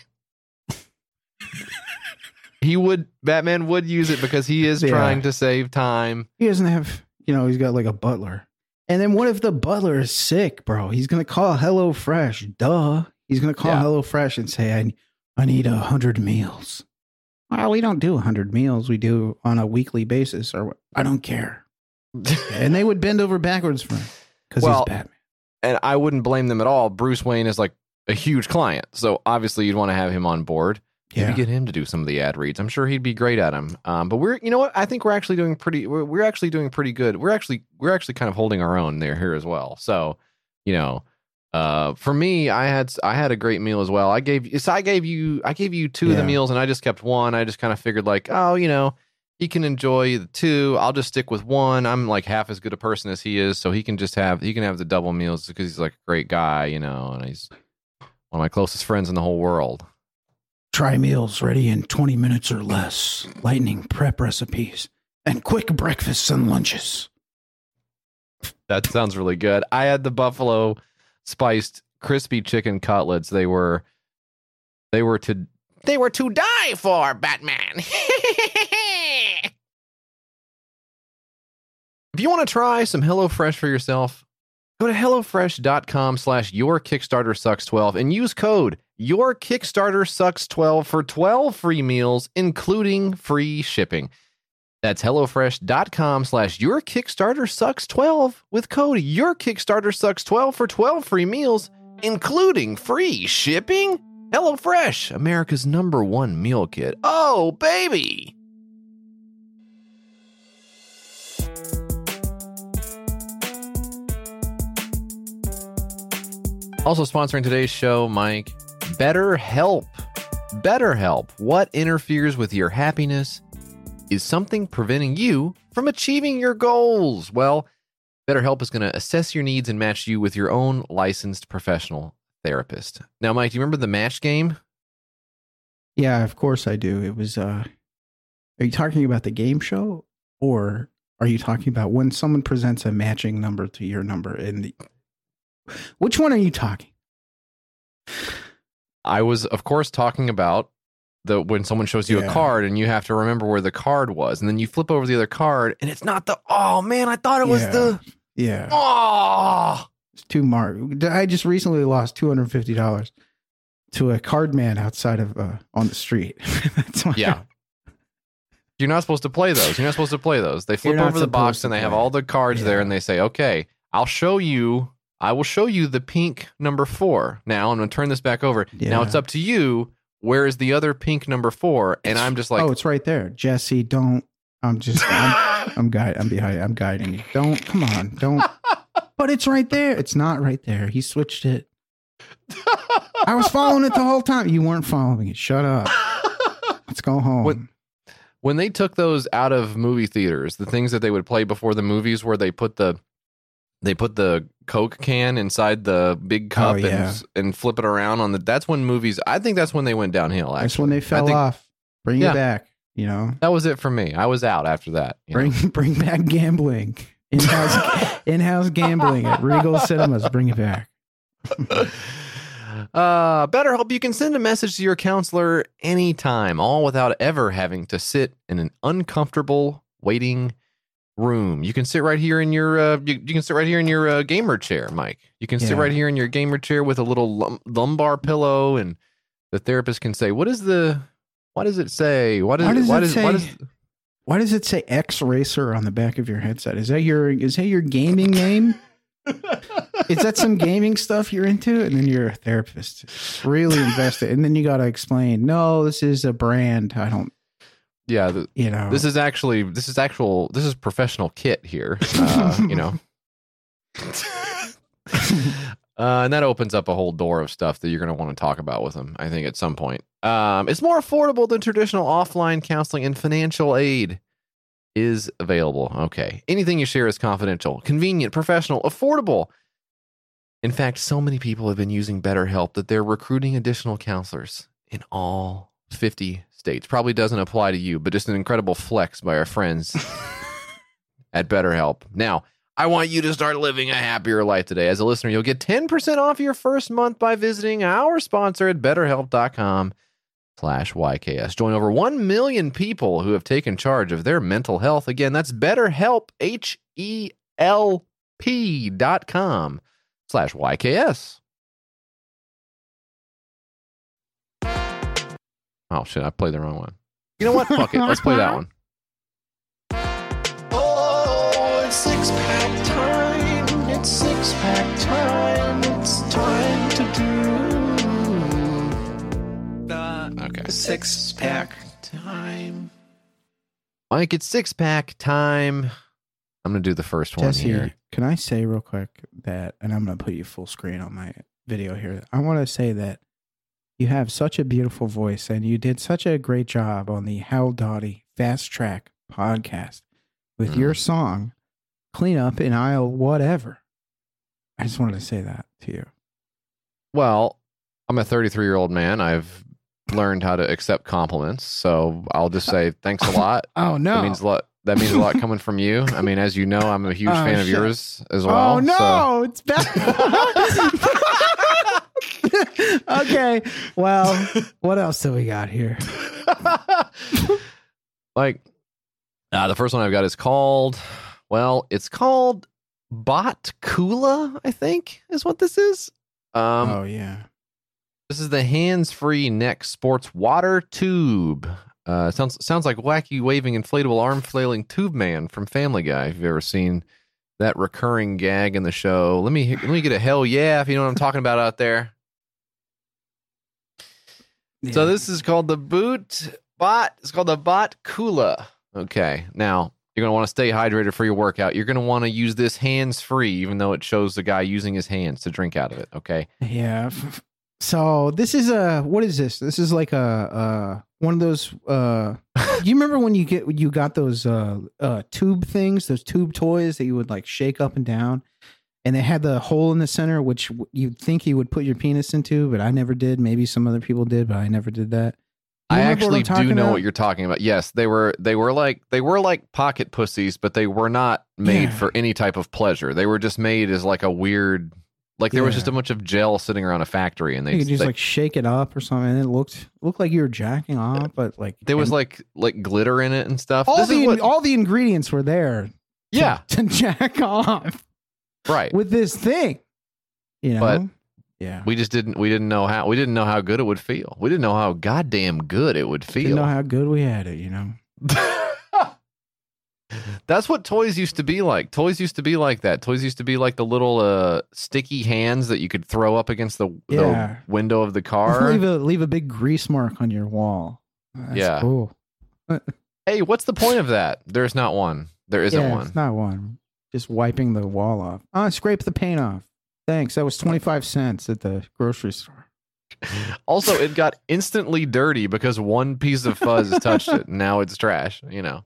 Batman would use it because he is trying to save time. He doesn't have, he's got like a butler. And then what if the butler is sick, bro? He's going to call HelloFresh. Duh. He's going to call HelloFresh and say, I need 100 meals. Well, we don't do 100 meals. We do on a weekly basis or I don't care. And they would bend over backwards for him because he's Batman. And I wouldn't blame them at all. Bruce Wayne is like a huge client. So obviously you'd want to have him on board. Maybe get him to do some of the ad reads. I'm sure he'd be great at them. But you know what? I think we're actually doing pretty good. We're actually kind of holding our own here as well. So, for me, I had a great meal as well. I gave you two of the meals and I just kept one. I just kind of figured like, he can enjoy the two. I'll just stick with one. I'm like half as good a person as he is. So he can have the double meals because he's like a great guy, and he's one of my closest friends in the whole world. Try meals ready in 20 minutes or less. Lightning prep recipes. And quick breakfasts and lunches. That sounds really good. I had the buffalo spiced crispy chicken cutlets. They were to die for, Batman. If you want to try some HelloFresh for yourself, go to HelloFresh.com/YourKickstarterSucks12 and use code YourKickstarterSucks12 for 12 free meals, including free shipping. That's HelloFresh.com/YourKickstarterSucks12 with code YourKickstarterSucks12 for 12 free meals, including free shipping. HelloFresh, America's #1 meal kit. Oh, baby! Also sponsoring today's show, Mike, BetterHelp. BetterHelp. What interferes with your happiness? Is something preventing you from achieving your goals? Well, BetterHelp is going to assess your needs and match you with your own licensed professional therapist. Now, Mike, do you remember the match game? Yeah, of course I do. It was, are you talking about the game show, or are you talking about when someone presents a matching number to your number in the... Which one are you talking? I was, of course, talking about when someone shows you a card and you have to remember where the card was, and then you flip over the other card and it's not the... Oh man, I thought it was the... Yeah. Oh, it's too marked. I just recently lost $250 to a card man outside of on the street. That's why. Yeah. You're not supposed to play those. You're not supposed to play those. They flip over the box and they have all the cards there, and they say, "Okay, I will show you the pink number 4. Now I'm going to turn this back over. Yeah. Now it's up to you. Where is the other pink number 4?" And I'm just like, "Oh, it's right there, Jesse. Don't." I'm guiding you. Don't. Come on. Don't. But it's right there. It's not right there. He switched it. I was following it the whole time. You weren't following it. Shut up. Let's go home. When they took those out of movie theaters, the things that they would play before the movies, where they put the Coke can inside the big cup and flip it around on that's when movies, I think that's when they went downhill. Actually, that's when they fell off. Bring it back. You know, that was it for me. I was out after that. Bring back gambling. In-house gambling at Regal Cinemas. Bring it back. BetterHelp, you can send a message to your counselor anytime, all without ever having to sit in an uncomfortable waiting room. You can sit right here in your you can sit right here in your gamer chair, Mike. You can sit right here in your gamer chair with a little lumbar pillow, and the therapist can say, what does it say? Why does it say X Racer on the back of your headset? Is that your gaming name? Is that some gaming stuff you're into? And then you're a therapist, really invested, and then you got to explain, no, this is a brand. I don't. Yeah, this is professional kit here. And that opens up a whole door of stuff that you're going to want to talk about with them, I think, at some point. It's more affordable than traditional offline counseling, and financial aid is available. Okay. Anything you share is confidential, convenient, professional, affordable. In fact, so many people have been using BetterHelp that they're recruiting additional counselors in all 50 states. Probably doesn't apply to you, but just an incredible flex by our friends at BetterHelp. Now, I want you to start living a happier life today. As a listener, you'll get 10% off your first month by visiting our sponsor at BetterHelp.com/YKS. Join over 1 million people who have taken charge of their mental health. Again, that's BetterHelp, HELP.com/YKS. Oh, shit, I played the wrong one. You know what? Fuck it. Let's play that one. Oh, it's six-pack time. It's six-pack time. It's time to do Okay. Six-pack time. Mike, it's six-pack time. I'm going to do the first one Jesse, here. Can I say real quick that, and I'm going to put you full screen on my video here. I want to say that you have such a beautiful voice, and you did such a great job on the Hal Dottie Fast Track podcast with your song, Clean Up in Aisle Whatever. I just wanted to say that to you. Well, I'm a 33-year-old man. I've learned how to accept compliments, so I'll just say thanks a lot. Oh, no. That that means a lot coming from you. I mean, as you know, I'm a huge fan of shit. yours as well. Oh no, so- it's bad. Okay, well, what else do we got here? Like, the first one I've got is called, well, it's called Bot Kula, I think is what this is. Oh yeah. This is the hands-free neck sports water tube. Sounds like wacky waving inflatable arm flailing tube man from Family Guy. If you've ever seen that recurring gag in the show, let me get a hell yeah if you know what I'm talking about out there. Yeah. So this is called the Bot. It's called the Bot Kula. Okay, now you're gonna want to stay hydrated for your workout. You're gonna want to use this hands-free, even though it shows the guy using his hands to drink out of it. Okay. Yeah. So this is what is this? This is like a one of those. Do you remember when you got those tube things, those tube toys that you would like shake up and down, and they had the hole in the center, which you'd think you would put your penis into, but I never did. Maybe some other people did, but I never did that. I actually do know what you're talking about. Yes, they were like pocket pussies, but they were not made for any type of pleasure. They were just made as like a weird, like there was just a bunch of gel sitting around a factory, and you could just like shake it up or something. And it looked like you were jacking off, but like there was like glitter in it and stuff. All the ingredients were there. To jack off. Right. With this thing, you know. But yeah, we didn't know how good it would feel. We didn't know how goddamn good it would feel. Didn't know how good we had it, you know. That's what toys used to be like. Toys used to be like that. Toys used to be like the little sticky hands that you could throw up against the window of the car. Leave a big grease mark on your wall. That's cool. Hey, what's the point of that? There's not one. There isn't one. It's not one. Just wiping the wall off. Scrape the paint off. Thanks. That was 25 cents at the grocery store. Also, it got instantly dirty because one piece of fuzz touched it. And now it's trash, you know.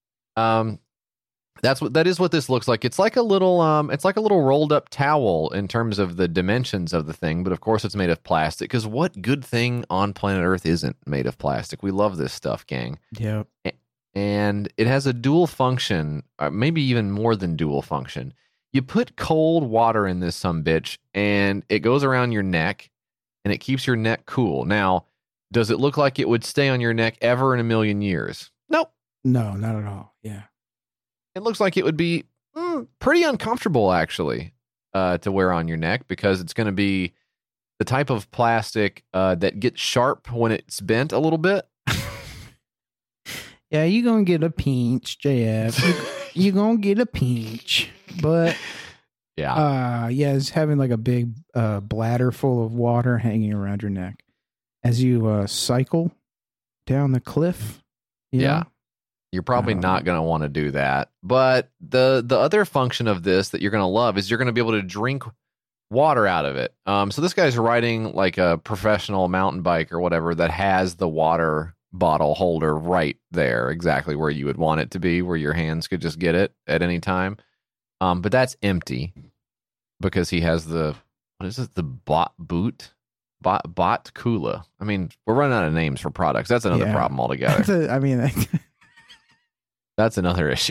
That is what this looks like. It's like a little rolled up towel in terms of the dimensions of the thing, but of course it's made of plastic, because what good thing on planet Earth isn't made of plastic? We love this stuff, gang. Yep. And it has a dual function, maybe even more than dual function. You put cold water in this sumbitch, and it goes around your neck, and it keeps your neck cool. Now, does it look like it would stay on your neck ever in a million years? Nope. No, not at all. Yeah. It looks like it would be pretty uncomfortable, actually, to wear on your neck, because it's going to be the type of plastic that gets sharp when it's bent a little bit. Yeah, you're going to get a pinch, JF. You're going to get a pinch. But, it's having like a big bladder full of water hanging around your neck as you cycle down the cliff. Yeah. You're probably not going to want to do that. But the other function of this that you're going to love is you're going to be able to drink water out of it. So this guy's riding like a professional mountain bike or whatever that has the water bottle holder right there, exactly where you would want it to be, where your hands could just get it at any time. But that's empty because he has the Bot Kula. I mean, we're running out of names for products. That's another problem altogether. That's another issue.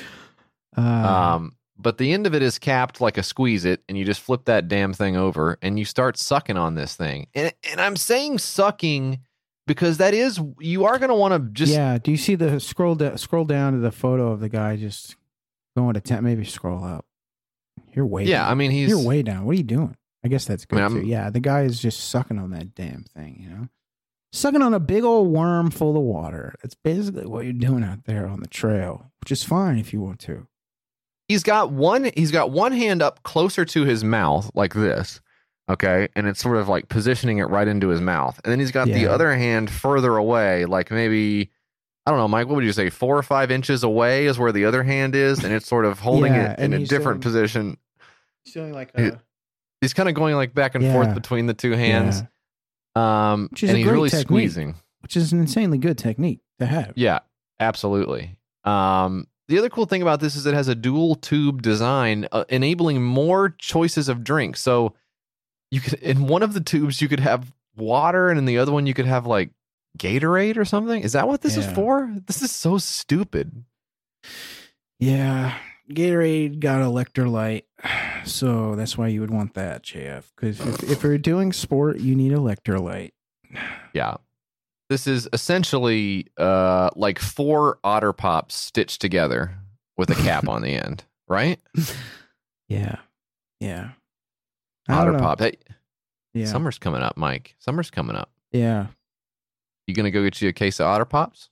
But the end of it is capped like a squeeze it, and you just flip that damn thing over, and you start sucking on this thing. And I'm saying sucking because you are going to want to just... Yeah, do you see the scroll down to the photo of the guy just going to 10? Maybe scroll up. You're way down. I mean, you're way down. What are you doing? I guess that's good too. Yeah, the guy is just sucking on that damn thing, you know? Sucking on a big old worm full of water. That's basically what you're doing out there on the trail, which is fine if you want to. He's got one hand up closer to his mouth like this, okay? And it's sort of like positioning it right into his mouth. And then he's got the other hand further away, like maybe, I don't know, Mike, what would you say, 4 or 5 inches away is where the other hand is, and it's sort of holding it in a different position. He's doing like he's kind of going like back and forth between the two hands. Yeah. And he's really squeezing, which is an insanely good technique to have. Yeah, absolutely. The other cool thing about this is it has a dual tube design, enabling more choices of drinks. So you could, in one of the tubes, you could have water, and in the other one, you could have like Gatorade or something. Is that what this is for? This is so stupid. Yeah, Gatorade got electrolyte, so that's why you would want that, JF. Because if you're doing sport, you need electrolyte. Yeah. This is essentially like 4 Otter Pops stitched together with a cap on the end, right? Yeah. I Otter don't know. Pop. Hey, Yeah. summer's coming up, Mike. Summer's coming up. Yeah. You gonna go get you a case of Otter Pops?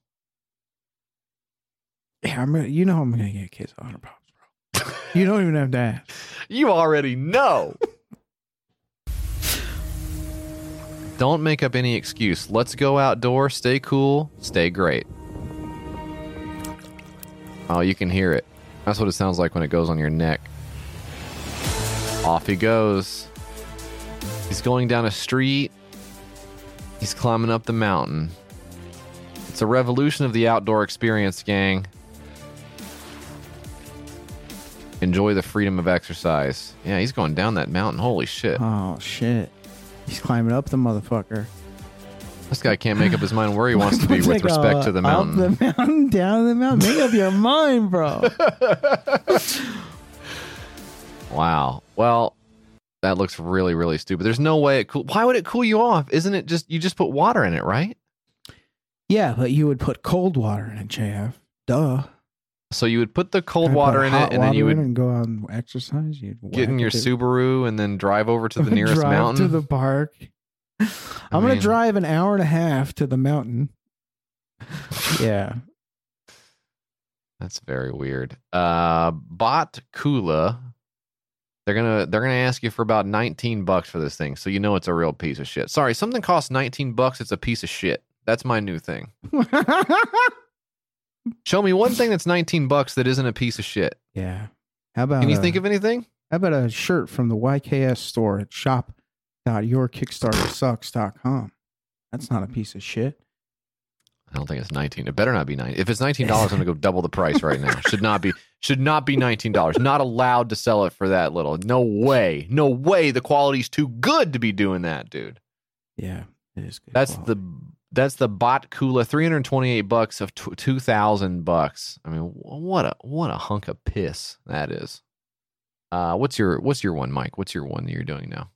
Yeah, I'm gonna get a case of Otter Pops, bro. You don't even have to ask. You already know. Don't make up any excuse. Let's go outdoor, stay cool, stay great. Oh, you can hear it. That's what it sounds like when it goes on your neck. Off he goes. He's going down a street. He's climbing up the mountain. It's a revolution of the outdoor experience, gang. Enjoy the freedom of exercise. Yeah, he's going down that mountain. Holy shit. Oh shit. He's climbing up the motherfucker. This guy can't make up his mind where he wants to be with respect to the mountain. Up the mountain, down the mountain. Make up your mind, bro. Wow. Well, that looks really, really stupid. There's no way it cool. Why would it cool you off? Isn't it just, you just put water in it, right? Yeah, but you would put cold water in it, JF. Duh. So you would put the cold I'd water put in hot it, and then you water in would and go out and exercise. You'd get in whack your it. Subaru and then drive over to the nearest drive mountain. to the park. I'm going to drive an hour and a half to the mountain. Yeah. That's very weird. Bot Kula. They're gonna ask you for about $19 for this thing, so you know it's a real piece of shit. Sorry, something costs $19. It's a piece of shit. That's my new thing. Show me one thing that's $19 that isn't a piece of shit. Yeah. How about Can you think of anything? How about a shirt from the YKS store at shop.yourkickstartersucks.com? That's not a piece of shit. I don't think it's 19. It better not be 19. If it's $19, I'm gonna go double the price right now. Should not be $19. Not allowed to sell it for that little. No way. No way. The quality's too good to be doing that, dude. Yeah, it is good. That's quality. that's the Bot Kula, $328 of $2,000. I mean, what a hunk of piss that is. What's your one, Mike? What's your one that you're doing now?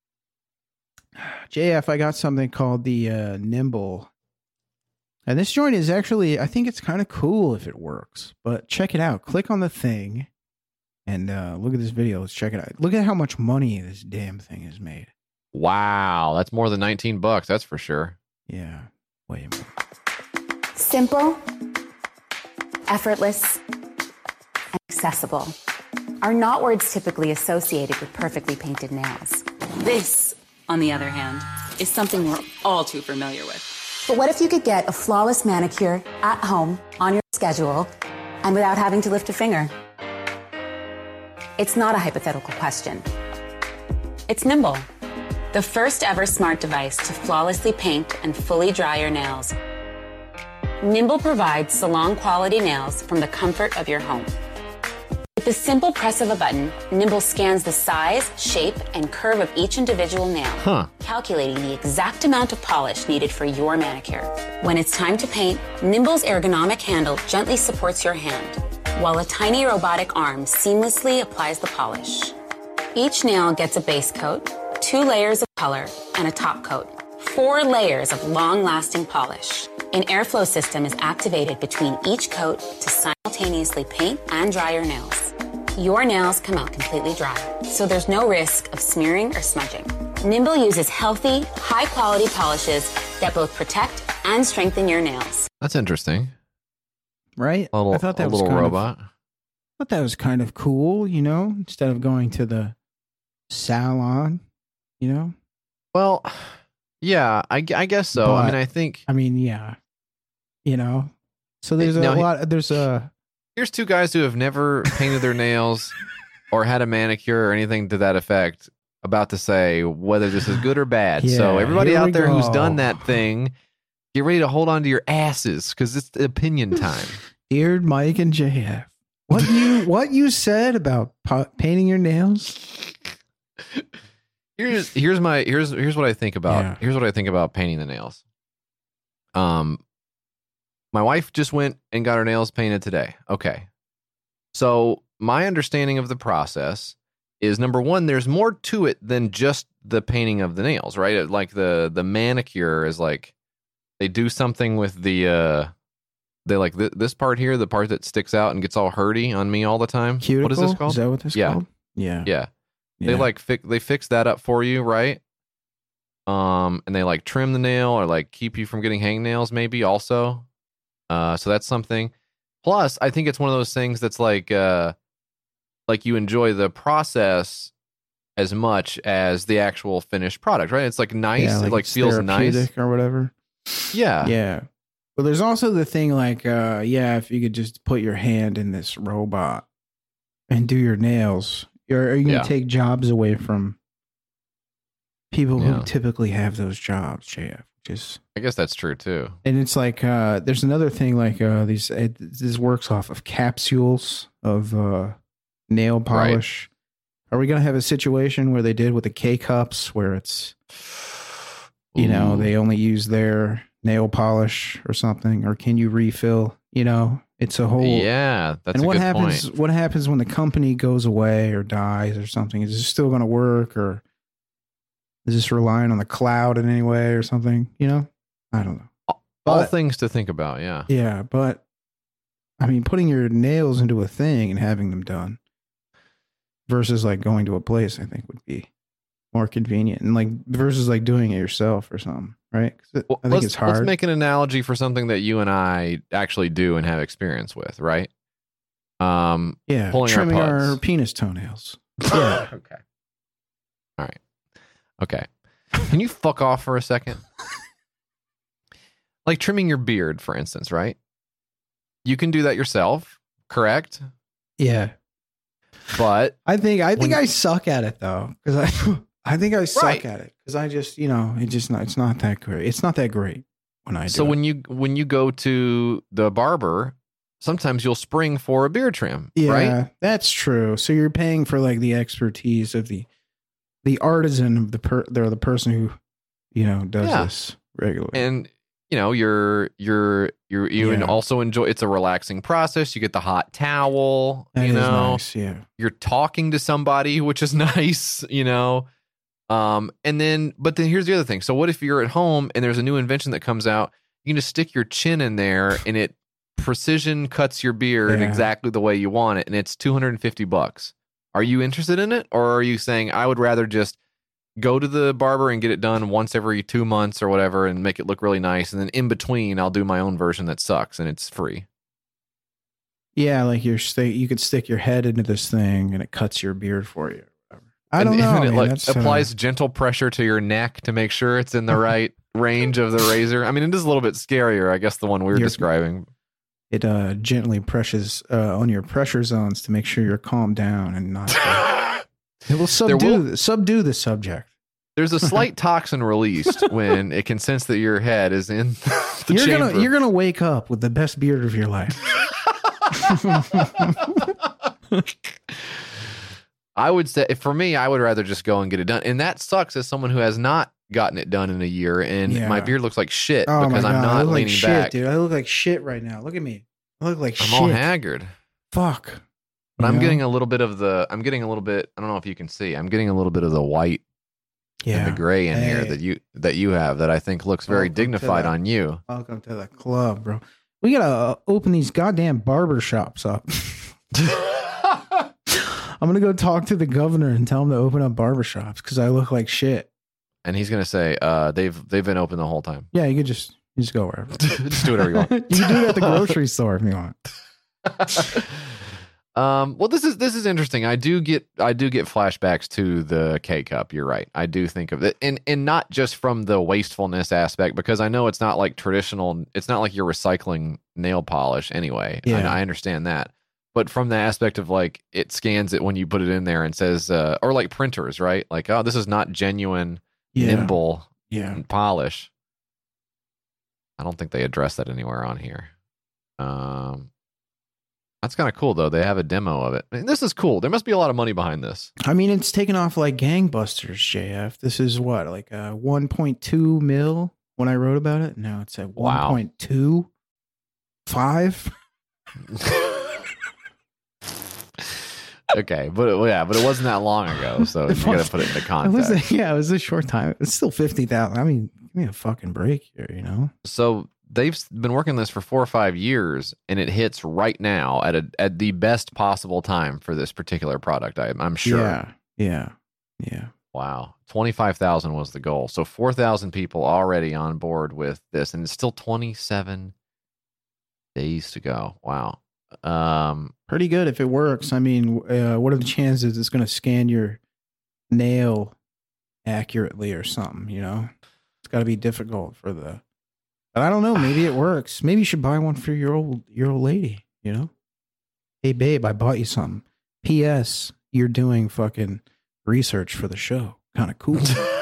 JF, I got something called the Nimble. And this joint is actually, I think it's kind of cool if it works. But check it out. Click on the thing and look at this video. Let's check it out. Look at how much money this damn thing has made. Wow, that's more than $19. That's for sure. Yeah, way more. Simple, effortless, and accessible are not words typically associated with perfectly painted nails. This, on the other hand, is something we're all too familiar with. But what if you could get a flawless manicure at home, on your schedule, and without having to lift a finger? It's not a hypothetical question. It's Nimble, the first ever smart device to flawlessly paint and fully dry your nails. Nimble provides salon quality nails from the comfort of your home. With the simple press of a button, Nimble scans the size, shape, and curve of each individual nail, calculating the exact amount of polish needed for your manicure. When it's time to paint, Nimble's ergonomic handle gently supports your hand, while a tiny robotic arm seamlessly applies the polish. Each nail gets a base coat, 2 layers of color, and a top coat. 4 layers of long-lasting polish. An airflow system is activated between each coat to simultaneously paint and dry your nails. Your nails come out completely dry, so there's no risk of smearing or smudging. Nimble uses healthy, high-quality polishes that both protect and strengthen your nails. That's interesting. Right? A little, I thought that a was little kind robot. I thought that was kind of cool, you know, instead of going to the salon, you know? Well, yeah, I guess so. But- I mean, I think I mean, yeah. You know? So there's Now, there's here's 2 guys who have never painted their nails or had a manicure or anything to that effect about to say whether this is good or bad. So Yeah, everybody here out we there who's go. done that thing, get ready to hold on to your asses because it's opinion time. Dear Mike and JF, what you said about painting your nails? Here's what I think about. Yeah. Here's what I think about painting the nails. My wife just went and got her nails painted today. Okay. So my understanding of the process is, number one, there's more to it than just the painting of the nails, right? Like the manicure is like they do something with the they like this part here, the part that sticks out and gets all hurty on me all the time. Cuticle? What is this called? Is that what this called? Yeah. Yeah. They like they fix that up for you, right? And they like trim the nail or like keep you from getting hangnails, maybe also. So that's something. Plus, I think it's one of those things that's like you enjoy the process as much as the actual finished product, right? It's like nice. Yeah, it like feels nice or whatever. Yeah. Yeah. But there's also the thing like, if you could just put your hand in this robot and do your nails, are you going to take jobs away from people who typically have those jobs, JF? I guess that's true too. And it's like, there's another thing like this works off of capsules of nail polish. Right. Are we going to have a situation where they did with the K-cups where it's, they only use their nail polish or something, or can you refill? It's a whole that's and a what good happens point. What happens when the company goes away or dies or something? Is it still going to work, or is this relying on the cloud in any way or something? I don't know. All things to think about. Yeah, but I mean, putting your nails into a thing and having them done versus like going to a place, I think would be more convenient, and like versus like doing it yourself or something, right? I think it's hard. Let's make an analogy for something that you and I actually do and have experience with, right? Trimming our penis toenails. Yeah. Okay. All right. Okay. Can you fuck off for a second? Like trimming your beard, for instance, right? You can do that yourself, correct? Yeah. But I think I suck at it though, because I think I suck at it because I just it's not that great. It's not that great when I do. So when you go to the barber, sometimes you'll spring for a beard trim, right? Yeah, that's true. So you're paying for like the expertise of the artisan of the person who does this regularly. And you also enjoy. It's a relaxing process. You get the hot towel. That is nice, yeah. You're talking to somebody, which is nice. But then here's the other thing. So what if you're at home and there's a new invention that comes out? You can just stick your chin in there and it precision cuts your beard exactly the way you want it, and it's $250. Are you interested in it, or are you saying I would rather just go to the barber and get it done once every 2 months or whatever and make it look really nice, and then in between I'll do my own version that sucks and it's free? Yeah, like you could stick your head into this thing and it cuts your beard for you. I don't know. And it applies gentle pressure to your neck to make sure it's in the right range of the razor. I mean, it is a little bit scarier, I guess, the one we were describing. It gently presses on your pressure zones to make sure you're calmed down and not. It will subdue the subject. There's a slight toxin released when it can sense that your head is in the chamber. You're gonna wake up with the best beard of your life. I would say, for me, I would rather just go and get it done. And that sucks as someone who has not gotten it done in a year, and my beard looks like shit because I'm not leaning back. Dude, I look like shit right now. Look at me. I look like shit. I'm all haggard. Fuck. But I'm getting a little bit, I don't know if you can see, I'm getting a little bit of the white and the gray in here that you have that I think looks very dignified on you. Welcome to the club, bro. We gotta open these goddamn barber shops up. I'm going to go talk to the governor and tell him to open up barbershops because I look like shit. And he's going to say, they've been open the whole time. Yeah, you could just go wherever. Just do whatever you want. You can do it at the grocery store if you want. Well, this is interesting. I do get flashbacks to the K-cup. You're right. I do think of it, and not just from the wastefulness aspect, because I know it's not like traditional. It's not like you're recycling nail polish anyway. Yeah. I understand that. But from the aspect of like it scans it when you put it in there and says, or like printers, right? Like, oh, this is not genuine nimble polish. I don't think they address that anywhere on here. That's kind of cool though. They have a demo of it. I mean, this is cool. There must be a lot of money behind this. I mean, it's taken off like gangbusters, JF. This is what, like 1.2 mil when I wrote about it. Now it's at 1.2. 5. Okay, but it wasn't that long ago, so you got to put it into context. It was a short time. It's still 50,000. I mean, give me a fucking break here, you know? So they've been working this for 4 or 5 years, and it hits right now at the best possible time for this particular product. I'm sure. Yeah. Wow, 25,000 was the goal. So 4,000 people already on board with this, and it's still 27 days to go. Wow. Pretty good if it works. I mean, what are the chances it's going to scan your nail accurately or something? You know, it's got to be difficult for the. But I don't know. Maybe it works. Maybe you should buy one for your old lady. You know, hey babe, I bought you something. P.S. You're doing fucking research for the show. Kind of cool.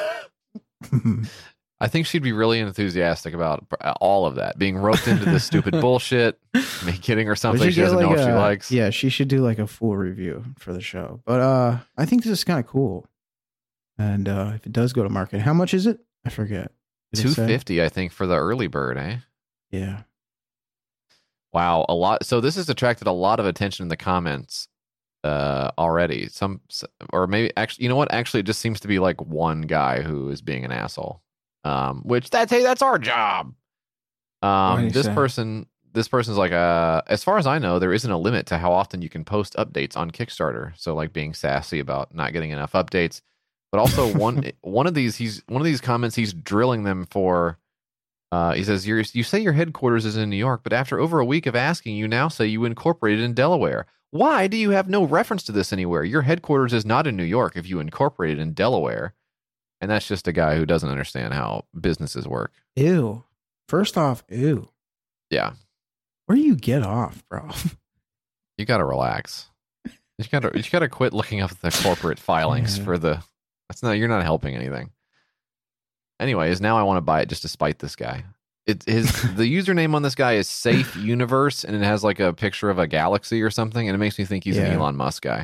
I think she'd be really enthusiastic about all of that, being roped into this stupid bullshit, me getting her something she doesn't know what she likes. Yeah, she should do like a full review for the show. But I think this is kind of cool. And if it does go to market, how much is it? I forget. $250, I think, for the early bird, eh? Yeah. Wow, a lot. So this has attracted a lot of attention in the comments already. Or maybe actually, you know what? Actually, it just seems to be like one guy who is being an asshole. Which that's our job. This person's like, as far as I know, there isn't a limit to how often you can post updates on Kickstarter. So like being sassy about not getting enough updates, but also one of these comments, he's drilling them for. He says, you say your headquarters is in New York, but after over a week of asking, you now say you incorporated in Delaware. Why do you have no reference to this anywhere? Your headquarters is not in New York if you incorporated in Delaware. And that's just a guy who doesn't understand how businesses work. Ew. First off, ew. Yeah. Where do you get off, bro? You got to relax. You got to quit looking up the corporate filings for the. You're not helping anything. Anyways, now I want to buy it just to spite this guy. The username on this guy is Safe Universe, and it has like a picture of a galaxy or something, and it makes me think he's an Elon Musk guy.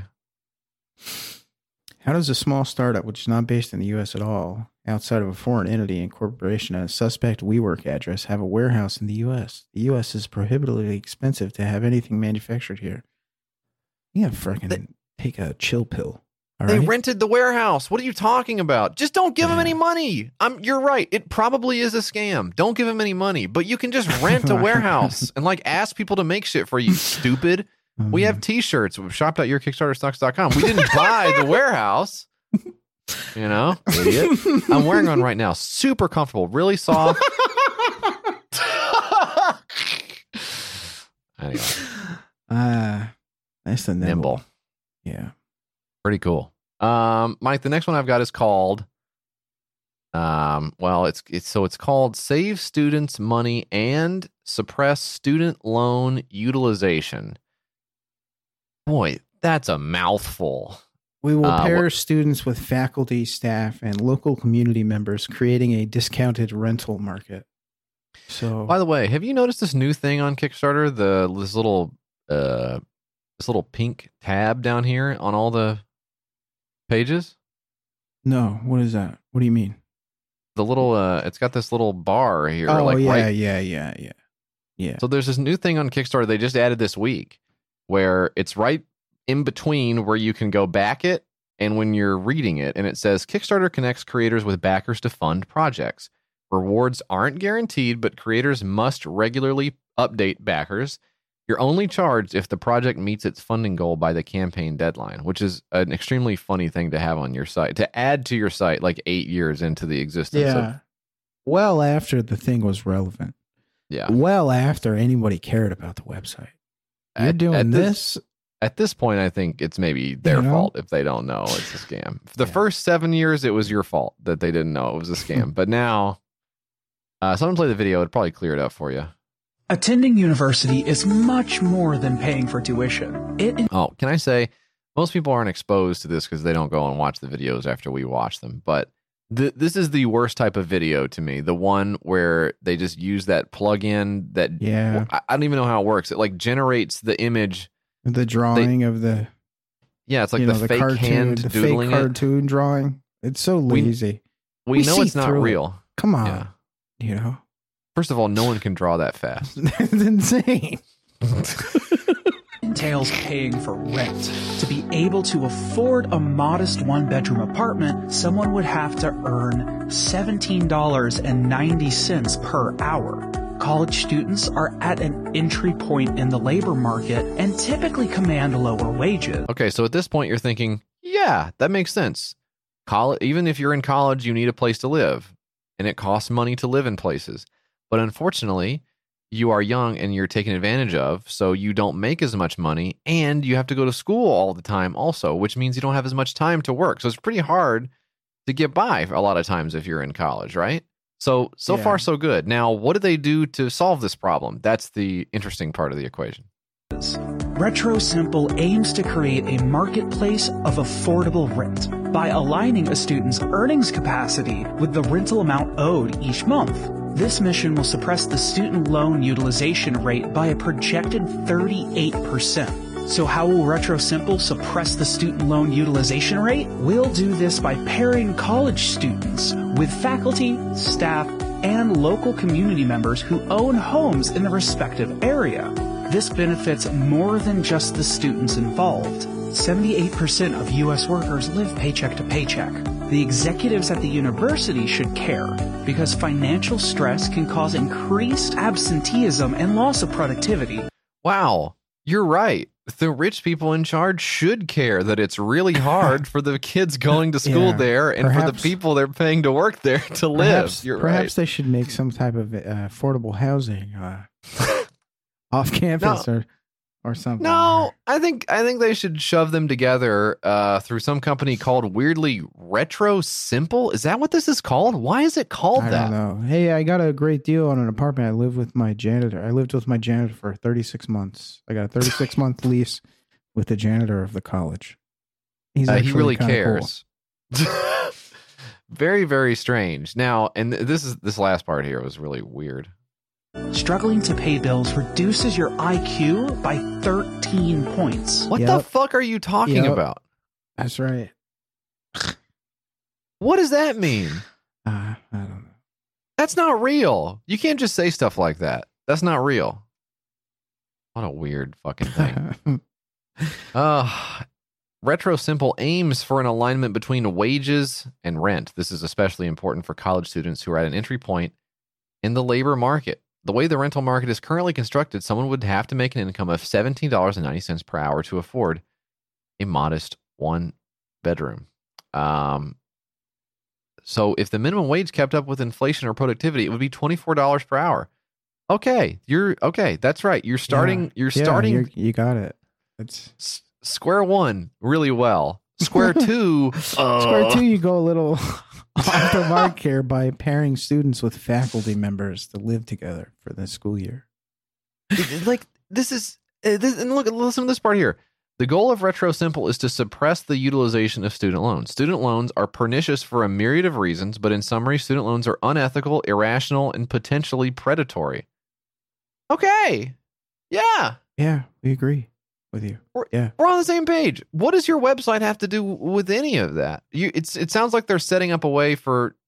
How does a small startup, which is not based in the U.S. at all, outside of a foreign entity and corporation and a suspect WeWork address, have a warehouse in the U.S.? The U.S. is prohibitively expensive to have anything manufactured here. You gotta freaking take a chill pill. They rented the warehouse. What are you talking about? Just don't give them any money. You're right. It probably is a scam. Don't give them any money, but you can just rent a warehouse and like ask people to make shit for you, stupid. We have t-shirts. We've shopped at yourkickstarterstocks.com. We didn't buy the warehouse. You know, idiot. I'm wearing one right now. Super comfortable. Really soft. Anyway. Nice and nimble. Yeah. Pretty cool. Mike, the next one I've got is called it's called Save Students Money and Suppress Student Loan Utilization. Boy, that's a mouthful. We will pair students with faculty, staff, and local community members, creating a discounted rental market. So, by the way, have you noticed this new thing on Kickstarter? This little pink tab down here on all the pages? No, what is that? What do you mean? The little it's got this little bar here. Oh, yeah. So there's this new thing on Kickstarter they just added this week where it's right in between where you can go back it and when you're reading it, and it says Kickstarter connects creators with backers to fund projects. Rewards aren't guaranteed, but creators must regularly update backers. You're only charged if the project meets its funding goal by the campaign deadline, which is an extremely funny thing to have on your site, to add to your site like 8 years into the existence. Yeah. Well after the thing was relevant. Yeah. Well after anybody cared about the website. You're doing this. At this point, I think it's maybe their fault if they don't know it's a scam. For the first 7 years, it was your fault that they didn't know it was a scam. But now, someone play the video. It'd probably clear it up for you. Attending university is much more than paying for tuition. Can I say, most people aren't exposed to this because they don't go and watch the videos after we watch them. But this is the worst type of video to me. The one where they just use that plug-in that I don't even know how it works. It like generates the image. The drawing of the... Yeah, it's like the fake cartoon, hand the doodling fake cartoon drawing. It's so lazy. We know it's not real. Come on. You know? First of all, no one can draw that fast. That's insane. Entails paying for rent. To be able to afford a modest one-bedroom apartment, someone would have to earn $17.90 per hour. College students are at an entry point in the labor market and typically command lower wages. Okay, so at this point, you're thinking, yeah, that makes sense. Even if you're in college, you need a place to live, and it costs money to live in places. But unfortunately, you are young and you're taken advantage of, so you don't make as much money, and you have to go to school all the time also, which means you don't have as much time to work. So it's pretty hard to get by a lot of times if you're in college, right? So far, so good. Now, what do they do to solve this problem? That's the interesting part of the equation. RetroSimple aims to create a marketplace of affordable rent by aligning a student's earnings capacity with the rental amount owed each month. This mission will suppress the student loan utilization rate by a projected 38%. So how will RetroSimple suppress the student loan utilization rate? We'll do this by pairing college students with faculty, staff, and local community members who own homes in the respective area. This benefits more than just the students involved. 78% of U.S. workers live paycheck to paycheck. The executives at the university should care because financial stress can cause increased absenteeism and loss of productivity. Wow, you're right. The rich people in charge should care that it's really hard for the kids going to school there and for the people they're paying to work there to live. Perhaps they should make some type of affordable housing off campus or something. No, I think they should shove them together through some company called weirdly RetroSimple. Is that what this is called? Why is it called that? I don't know. Hey, I got a great deal on an apartment. I lived with my janitor for 36 months. I got a 36-month lease with the janitor of the college. He really cares. Cool. Very, very strange. Now, and this last part here was really weird. Struggling to pay bills reduces your IQ by 13 points. What the fuck are you talking about? That's right. What does that mean? I don't know. That's not real. You can't just say stuff like that. That's not real. What a weird fucking thing. RetroSimple aims for an alignment between wages and rent. This is especially important for college students who are at an entry point in the labor market. The way the rental market is currently constructed, someone would have to make an income of $17.90 per hour to afford a modest one bedroom. So if the minimum wage kept up with inflation or productivity, it would be $24 per hour. Okay, that's right. You're starting. You got it. It's square one really well. Square two. Square two, you go a little off the mark here by pairing students with faculty members to live together for the school year. Like and look, listen to this part here. The goal of RetroSimple is to suppress the utilization of student loans. Student loans are pernicious for a myriad of reasons, but in summary, student loans are unethical, irrational, and potentially predatory. Okay. Yeah. Yeah, we agree with you. We're on the same page. What does your website have to do with any of that? It sounds like they're setting up a way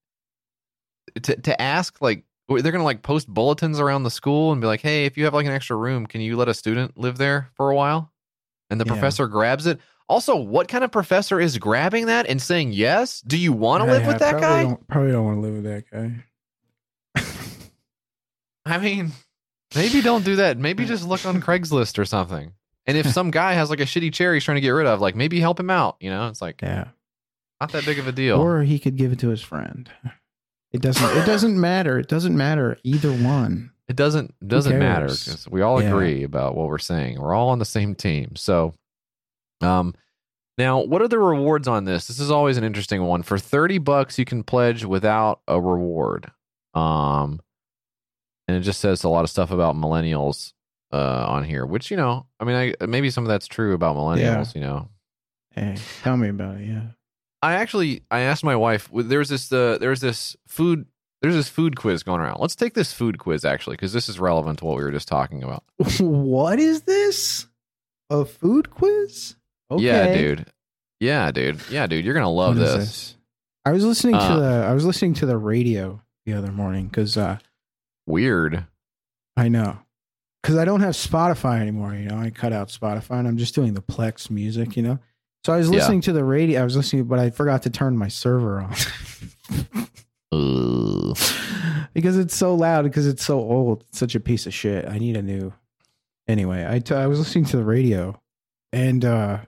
to ask, like, they're going to like post bulletins around the school and be like, hey, if you have like an extra room, can you let a student live there for a while? And the professor grabs it. Also, what kind of professor is grabbing that and saying yes? Do you want to live with that guy? Probably don't want to live with that guy. I mean, maybe don't do that. Maybe just look on Craigslist or something. And if some guy has like a shitty chair he's trying to get rid of, like maybe help him out. You know, it's like not that big of a deal. Or he could give it to his friend. It doesn't matter. It doesn't matter either one. It doesn't matter because we all agree about what we're saying. We're all on the same team. So, now what are the rewards on this? This is always an interesting one. For $30, you can pledge without a reward. And it just says a lot of stuff about millennials on here, which, you know, I mean, maybe some of that's true about millennials, you know. Hey, tell me about it. Yeah. I asked my wife, there's this food quiz going around. Let's take this food quiz actually, because this is relevant to what we were just talking about. What is this? A food quiz? Okay. Yeah, dude. You're gonna love this. I was listening to the radio the other morning because Weird. I know. Because I don't have Spotify anymore, you know. I cut out Spotify and I'm just doing the Plex music, you know. So I was listening to the radio. I was listening, but I forgot to turn my server on. Because it's so loud, because it's so old. It's such a piece of shit. I need a new. Anyway, I was listening to the radio, and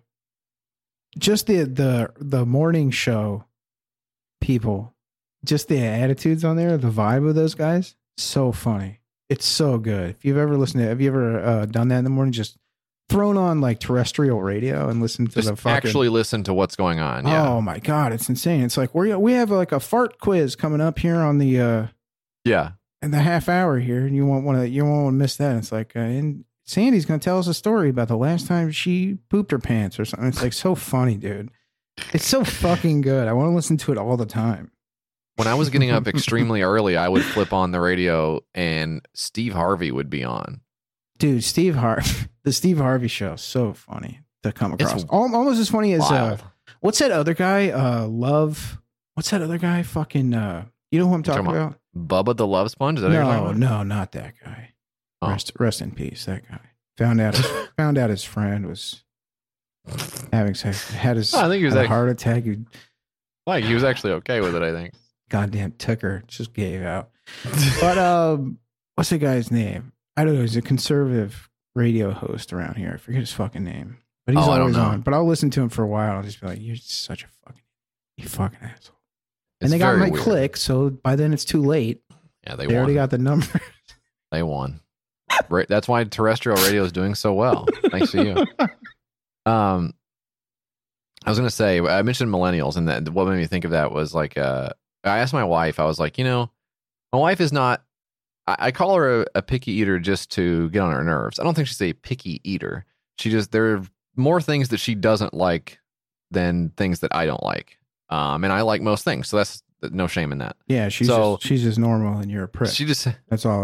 just the morning show people, just the attitudes on there, the vibe of those guys, so funny. It's so good. If you've ever listened to it, have you ever done that in the morning? Just thrown on like terrestrial radio and listened to Just the fucking... actually listen to what's going on. Yeah. Oh my God, it's insane. It's like we have like a fart quiz coming up here on the Yeah. in the half hour here, and you won't want to miss that. It's like and Sandy's going to tell us a story about the last time she pooped her pants or something. It's like so funny, dude. It's so fucking good. I want to listen to it all the time. When I was getting up extremely early, I would flip on the radio and Steve Harvey would be on. Dude, the Steve Harvey show is so funny to come across. Almost as funny as what's that other guy? What's that other guy? Fucking you know who I'm talking about? Bubba the Love Sponge? Is that what you're talking about? No, not that guy. Oh. Rest in peace, that guy. Found out his friend was having sex. I think he was a heart attack. He was actually okay with it, I think. Goddamn Tucker just gave out. But what's the guy's name? I don't know. He's a conservative radio host around here. I forget his fucking name. But he's always on. But I'll listen to him for a while. I'll just be like, you're such a fucking asshole. And they got my click, so by then it's too late. Yeah, they already got the number. They won. That's why terrestrial radio is doing so well. Thanks to you. I was going to say, I mentioned millennials, and that what made me think of that was like, I asked my wife, I was like, you know, my wife is not, I call her a picky eater just to get on her nerves. I don't think she's a picky eater. There are more things that she doesn't like than things that I don't like. And I like most things, so that's no shame in that. Yeah, she's just normal, and you're a prick. That's all.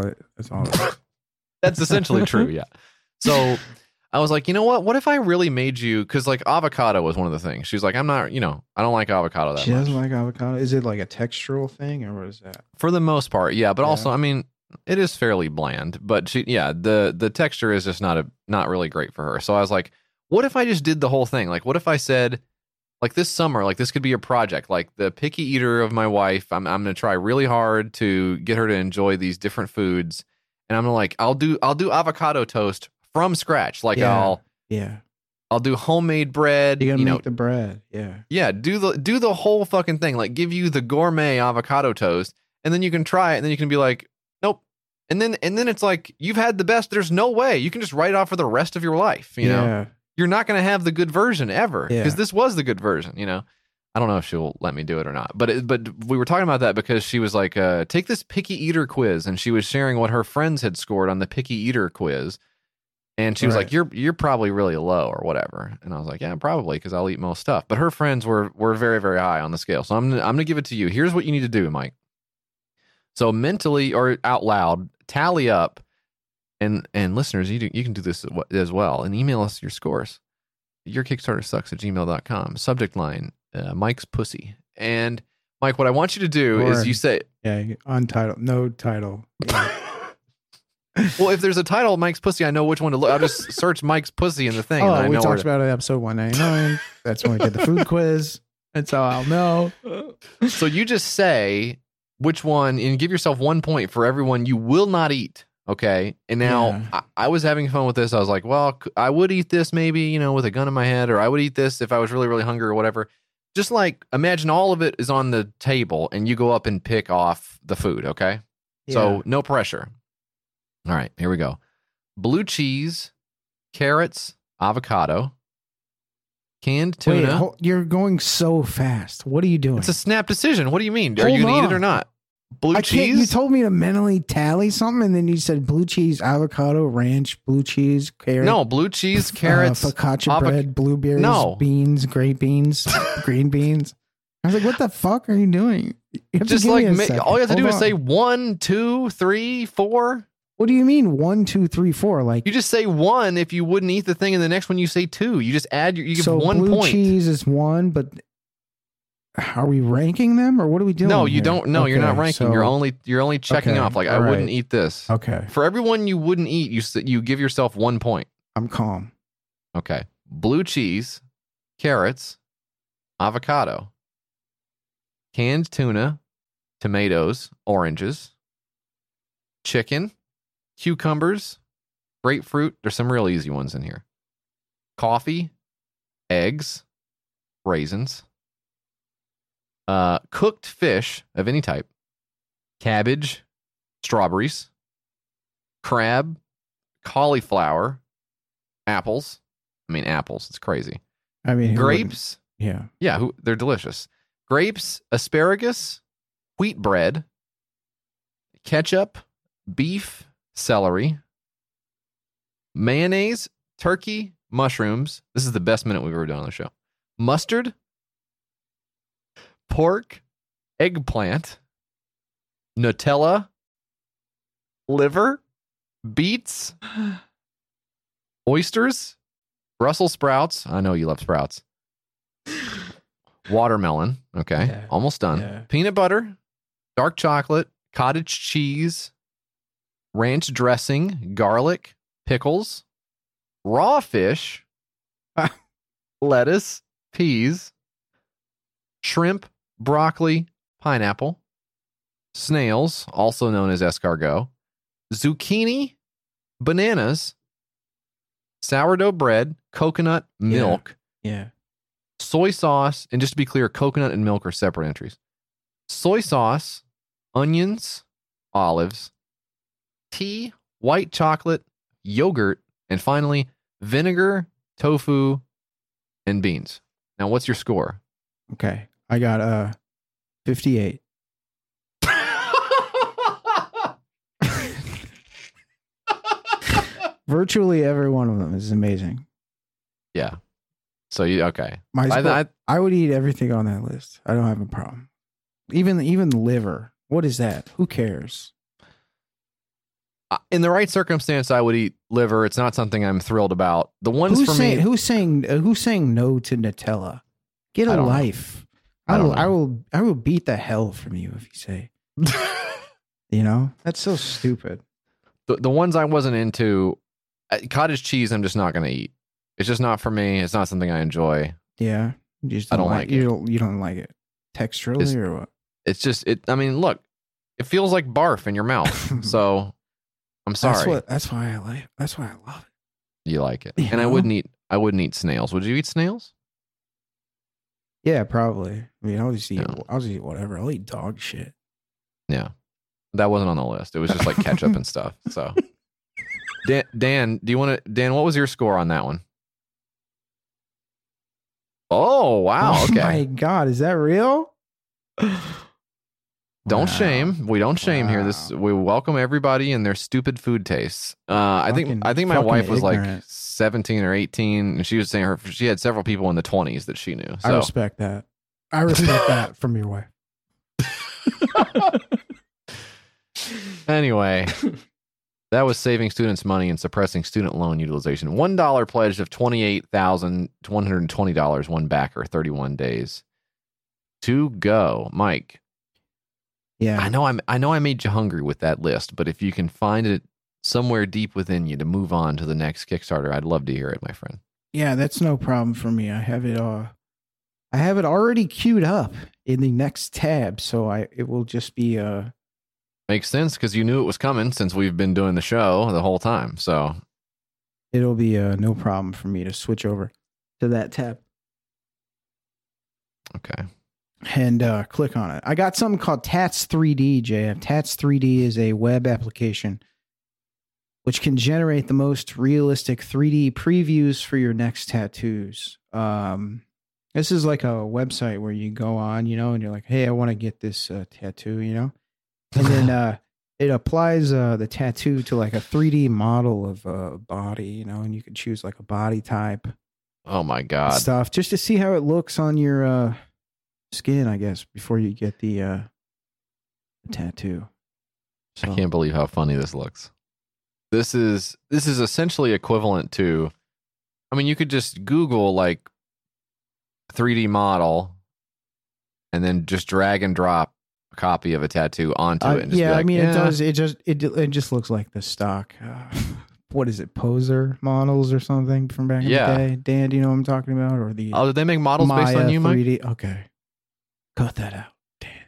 That's essentially true. Yeah. So I was like, you know what? What if I really made you? Because like avocado was one of the things. She was like, I'm not. You know, I don't like avocado that much. She doesn't like avocado. Is it like a textural thing, or what is that? For the most part, yeah. But also, I mean, it is fairly bland. But the texture is just not really great for her. So I was like, what if I just did the whole thing? Like, what if I said, like this summer, like this could be a project. Like the picky eater of my wife, I'm going to try really hard to get her to enjoy these different foods, and I'm gonna like I'll do avocado toast from scratch. Like I'll do homemade bread. You gotta make the bread. Yeah. Do the whole fucking thing. Like give you the gourmet avocado toast, and then you can try it, and then you can be like, nope. And then it's like you've had the best. There's no way you can just write it off for the rest of your life. You know. You're not going to have the good version ever because this was the good version, you know. I don't know if she'll let me do it or not, but we were talking about that because she was like, take this picky eater quiz, and she was sharing what her friends had scored on the picky eater quiz, and she was like, you're probably really low or whatever, and I was like, yeah, probably because I'll eat most stuff, but her friends were very, very high on the scale, so I'm gonna give it to you. Here's what you need to do, Mike. So mentally or out loud, tally up. And listeners, you can do this as well, and email us your scores. YourKickstarterSucks@gmail.com. Subject line, Mike's pussy. And Mike, what I want you to do is you say... Yeah, untitled, no title. Yeah. Well, if there's a title, Mike's pussy, I know which one to look. I'll just search Mike's pussy in the thing. Oh, we talked about it in episode 199. That's when we did the food quiz. That's how I'll know. So you just say which one, and give yourself 1 point for everyone you will not eat. Okay. And now I was having fun with this. I was like, well, I would eat this maybe, you know, with a gun in my head, or I would eat this if I was really, really hungry or whatever. Just like imagine all of it is on the table and you go up and pick off the food. Okay. Yeah. So no pressure. All right, here we go. Blue cheese, carrots, avocado, canned tuna. Wait, you're going so fast. What are you doing? It's a snap decision. What do you mean? Are you going to eat it or not? Blue cheese? You told me to mentally tally something, and then you said blue cheese, avocado, ranch, blue cheese, carrot. No, blue cheese, carrots, focaccia bread, blueberries, beans, great beans, green beans. I was like, what the fuck are you doing? You have just like all you have to do is say 1, 2, 3, 4. What do you mean 1, 2, 3, 4? Like you just say 1 if you wouldn't eat the thing, and the next one you say 2. You just add you give 1 point. Blue cheese is 1, but Are we ranking them or what are we doing? No, you here? don't. No, you're not Okay, ranking. so- You're only checking Okay, off. Like, I all wouldn't right. eat this. Okay. For everyone you wouldn't eat, you give yourself 1 point. I'm calm. Okay. Blue cheese, carrots, avocado, canned tuna, tomatoes, oranges, chicken, cucumbers, grapefruit. There's some real easy ones in here. Coffee, eggs, raisins, cooked fish of any type, cabbage, strawberries, crab, cauliflower, apples. I mean, apples. It's crazy. I mean, who wouldn't? Grapes. Yeah. Yeah, they're delicious. Grapes, asparagus, wheat bread, ketchup, beef, celery, mayonnaise, turkey, mushrooms. This is the best minute we've ever done on the show. Mustard, pork, eggplant, Nutella, liver, beets, oysters, Brussels sprouts. I know you love sprouts. Watermelon. Okay. Yeah. Almost done. Yeah. Peanut butter, dark chocolate, cottage cheese, ranch dressing, garlic, pickles, raw fish, lettuce, peas, shrimp, broccoli, pineapple, snails, also known as escargot, zucchini, bananas, sourdough bread, coconut, milk, Yeah. soy sauce, and just to be clear, coconut and milk are separate entries. Soy sauce, onions, olives, tea, white chocolate, yogurt, and finally, vinegar, tofu, and beans. Now, what's your score? Okay. I got 58. Virtually every one of them is amazing. Yeah. So you okay? My I I would eat everything on that list. I don't have a problem. Even liver. What is that? Who cares? in the right circumstance, I would eat liver. It's not something I'm thrilled about. The ones for me. Who's saying no to Nutella? Get I a don't know. life. I don't know. I will beat the hell from you if you say. You know, that's so stupid. The ones I wasn't into, cottage cheese, I'm just not going to eat. It's just not for me. It's not something I enjoy. Yeah, you just I don't like it. You don't like it texturally or what? It's just it. I mean, look, it feels like barf in your mouth. So I'm sorry. That's why I like. That's why I love it. You like it, You and I know? wouldn't eat snails. Would you eat snails? Yeah, probably. I mean, I'll just eat. Yeah. I'll just eat whatever. I'll eat dog shit. Yeah, that wasn't on the list. It was just like ketchup and stuff. So, Dan, do you want to? Dan, what was your score on that one? Oh wow! Okay. Oh my god, is that real? Don't Wow. shame. We don't shame here. This we welcome everybody and their stupid food tastes. I think my fucking wife was like ignorant. 17 or 18, and she was saying she had several people in the 20s that she knew. I So respect that. I respect that from your wife. anyway, that was saving students money and suppressing student loan utilization. $1 pledge of $28,120. One backer, 31 days to go. Mike, Yeah, I know I made you hungry with that list, but if you can find it somewhere deep within you to move on to the next Kickstarter, I'd love to hear it, my friend. yeah, that's no problem for me. I have it already queued up in the next tab, so it will just be Makes sense because you knew it was coming since we've been doing the show the whole time. So it'll be no problem for me to switch over to that tab okay. and click on it. I got something called Tats 3D, JF. Tats 3D is a web application which can generate the most realistic 3D previews for your next tattoos. This is like a website where you go on, you know, and you're like, hey, I want to get this tattoo, you know? And then it applies the tattoo to like a 3D model of a body, you know, and you can choose like a body type Oh my and God. stuff just to see how it looks on your skin, I guess, before you get the tattoo. So, I can't believe how funny this looks. This is essentially equivalent to, I mean, you could just Google like 3D model and then just drag and drop a copy of a tattoo onto it. And just be like, I mean, it does. It just looks like the stock. What is it? Poser models or something from back in the day. Dan, do you know what I'm talking about? Or the did they make models Maya based on you, Mike? 3D? Okay, cut that out,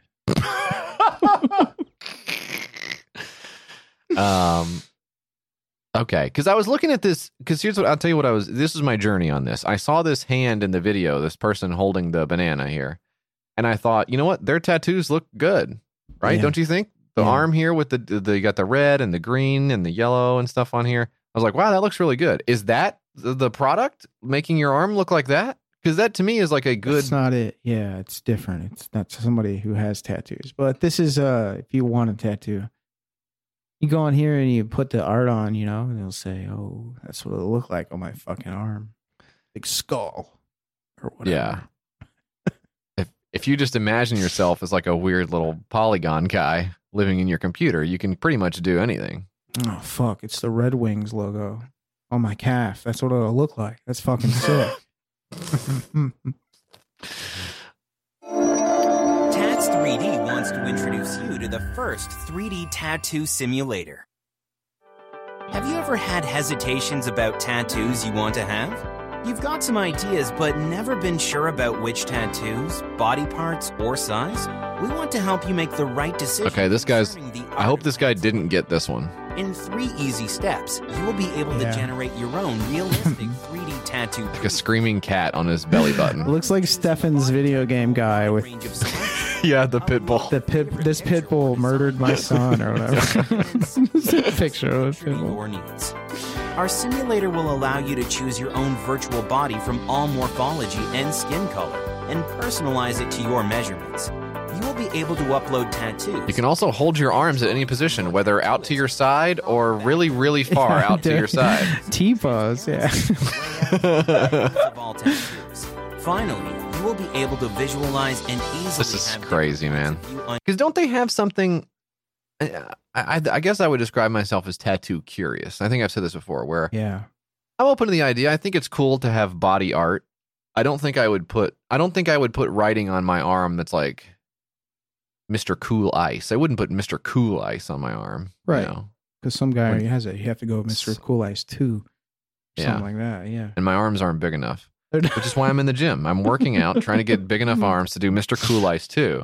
Dan. Okay, because I was looking at this. Because here's what I'll tell you. This is my journey on this. I saw this hand in the video. This person holding the banana here, and I thought, you know what? Their tattoos look good, right? Yeah. Don't you think? The arm here with the you got the red and the green and the yellow and stuff on here. I was like, wow, that looks really good. Is that the product making your arm look like that? Because that to me is like a good. That's not it. Yeah, it's different. It's not somebody who has tattoos. But this is if you want a tattoo, you go on here and you put the art on, you know, and they'll say, "Oh, that's what it'll look like on my fucking arm, like skull or whatever." Yeah. If you just imagine yourself as like a weird little polygon guy living in your computer, you can pretty much do anything. Oh fuck! It's the Red Wings logo on my calf. That's what it'll look like. That's fucking sick. Tats 3D wants to introduce you to the first 3D tattoo simulator. Have you ever had hesitations about tattoos you want to have? You've got some ideas, but never been sure about which tattoos, body parts, or size? We want to help you make the right decision. Okay, I hope this guy didn't get this one. In 3 easy steps, you will be able to generate your own realistic 3D tattoo. Like a screaming cat on his belly button. It looks like Stefan's video game guy with yeah, the pit bull. This pit bull murdered my son or whatever. Picture of a pit bull. Our simulator will allow you to choose your own virtual body from all morphology and skin color and personalize it to your measurements. You will be able to upload tattoos. You can also hold your arms at any position, whether out to your side or really, really far out to your side. T-pose, yeah. Finally, you will be able to visualize and easily. This is crazy, man. Because don't they have something? I guess I would describe myself as tattoo curious. I think I've said this before. Where I'm open to the idea. I think it's cool to have body art. I don't think I would put writing on my arm that's like Mr. Cool Ice. I wouldn't put Mr. Cool Ice on my arm. Right. You know? Because some guy has it. You have to go Mr. Cool Ice 2. Something like that, yeah. And my arms aren't big enough. Which is why I'm in the gym. I'm working out, trying to get big enough arms to do Mr. Cool Ice 2.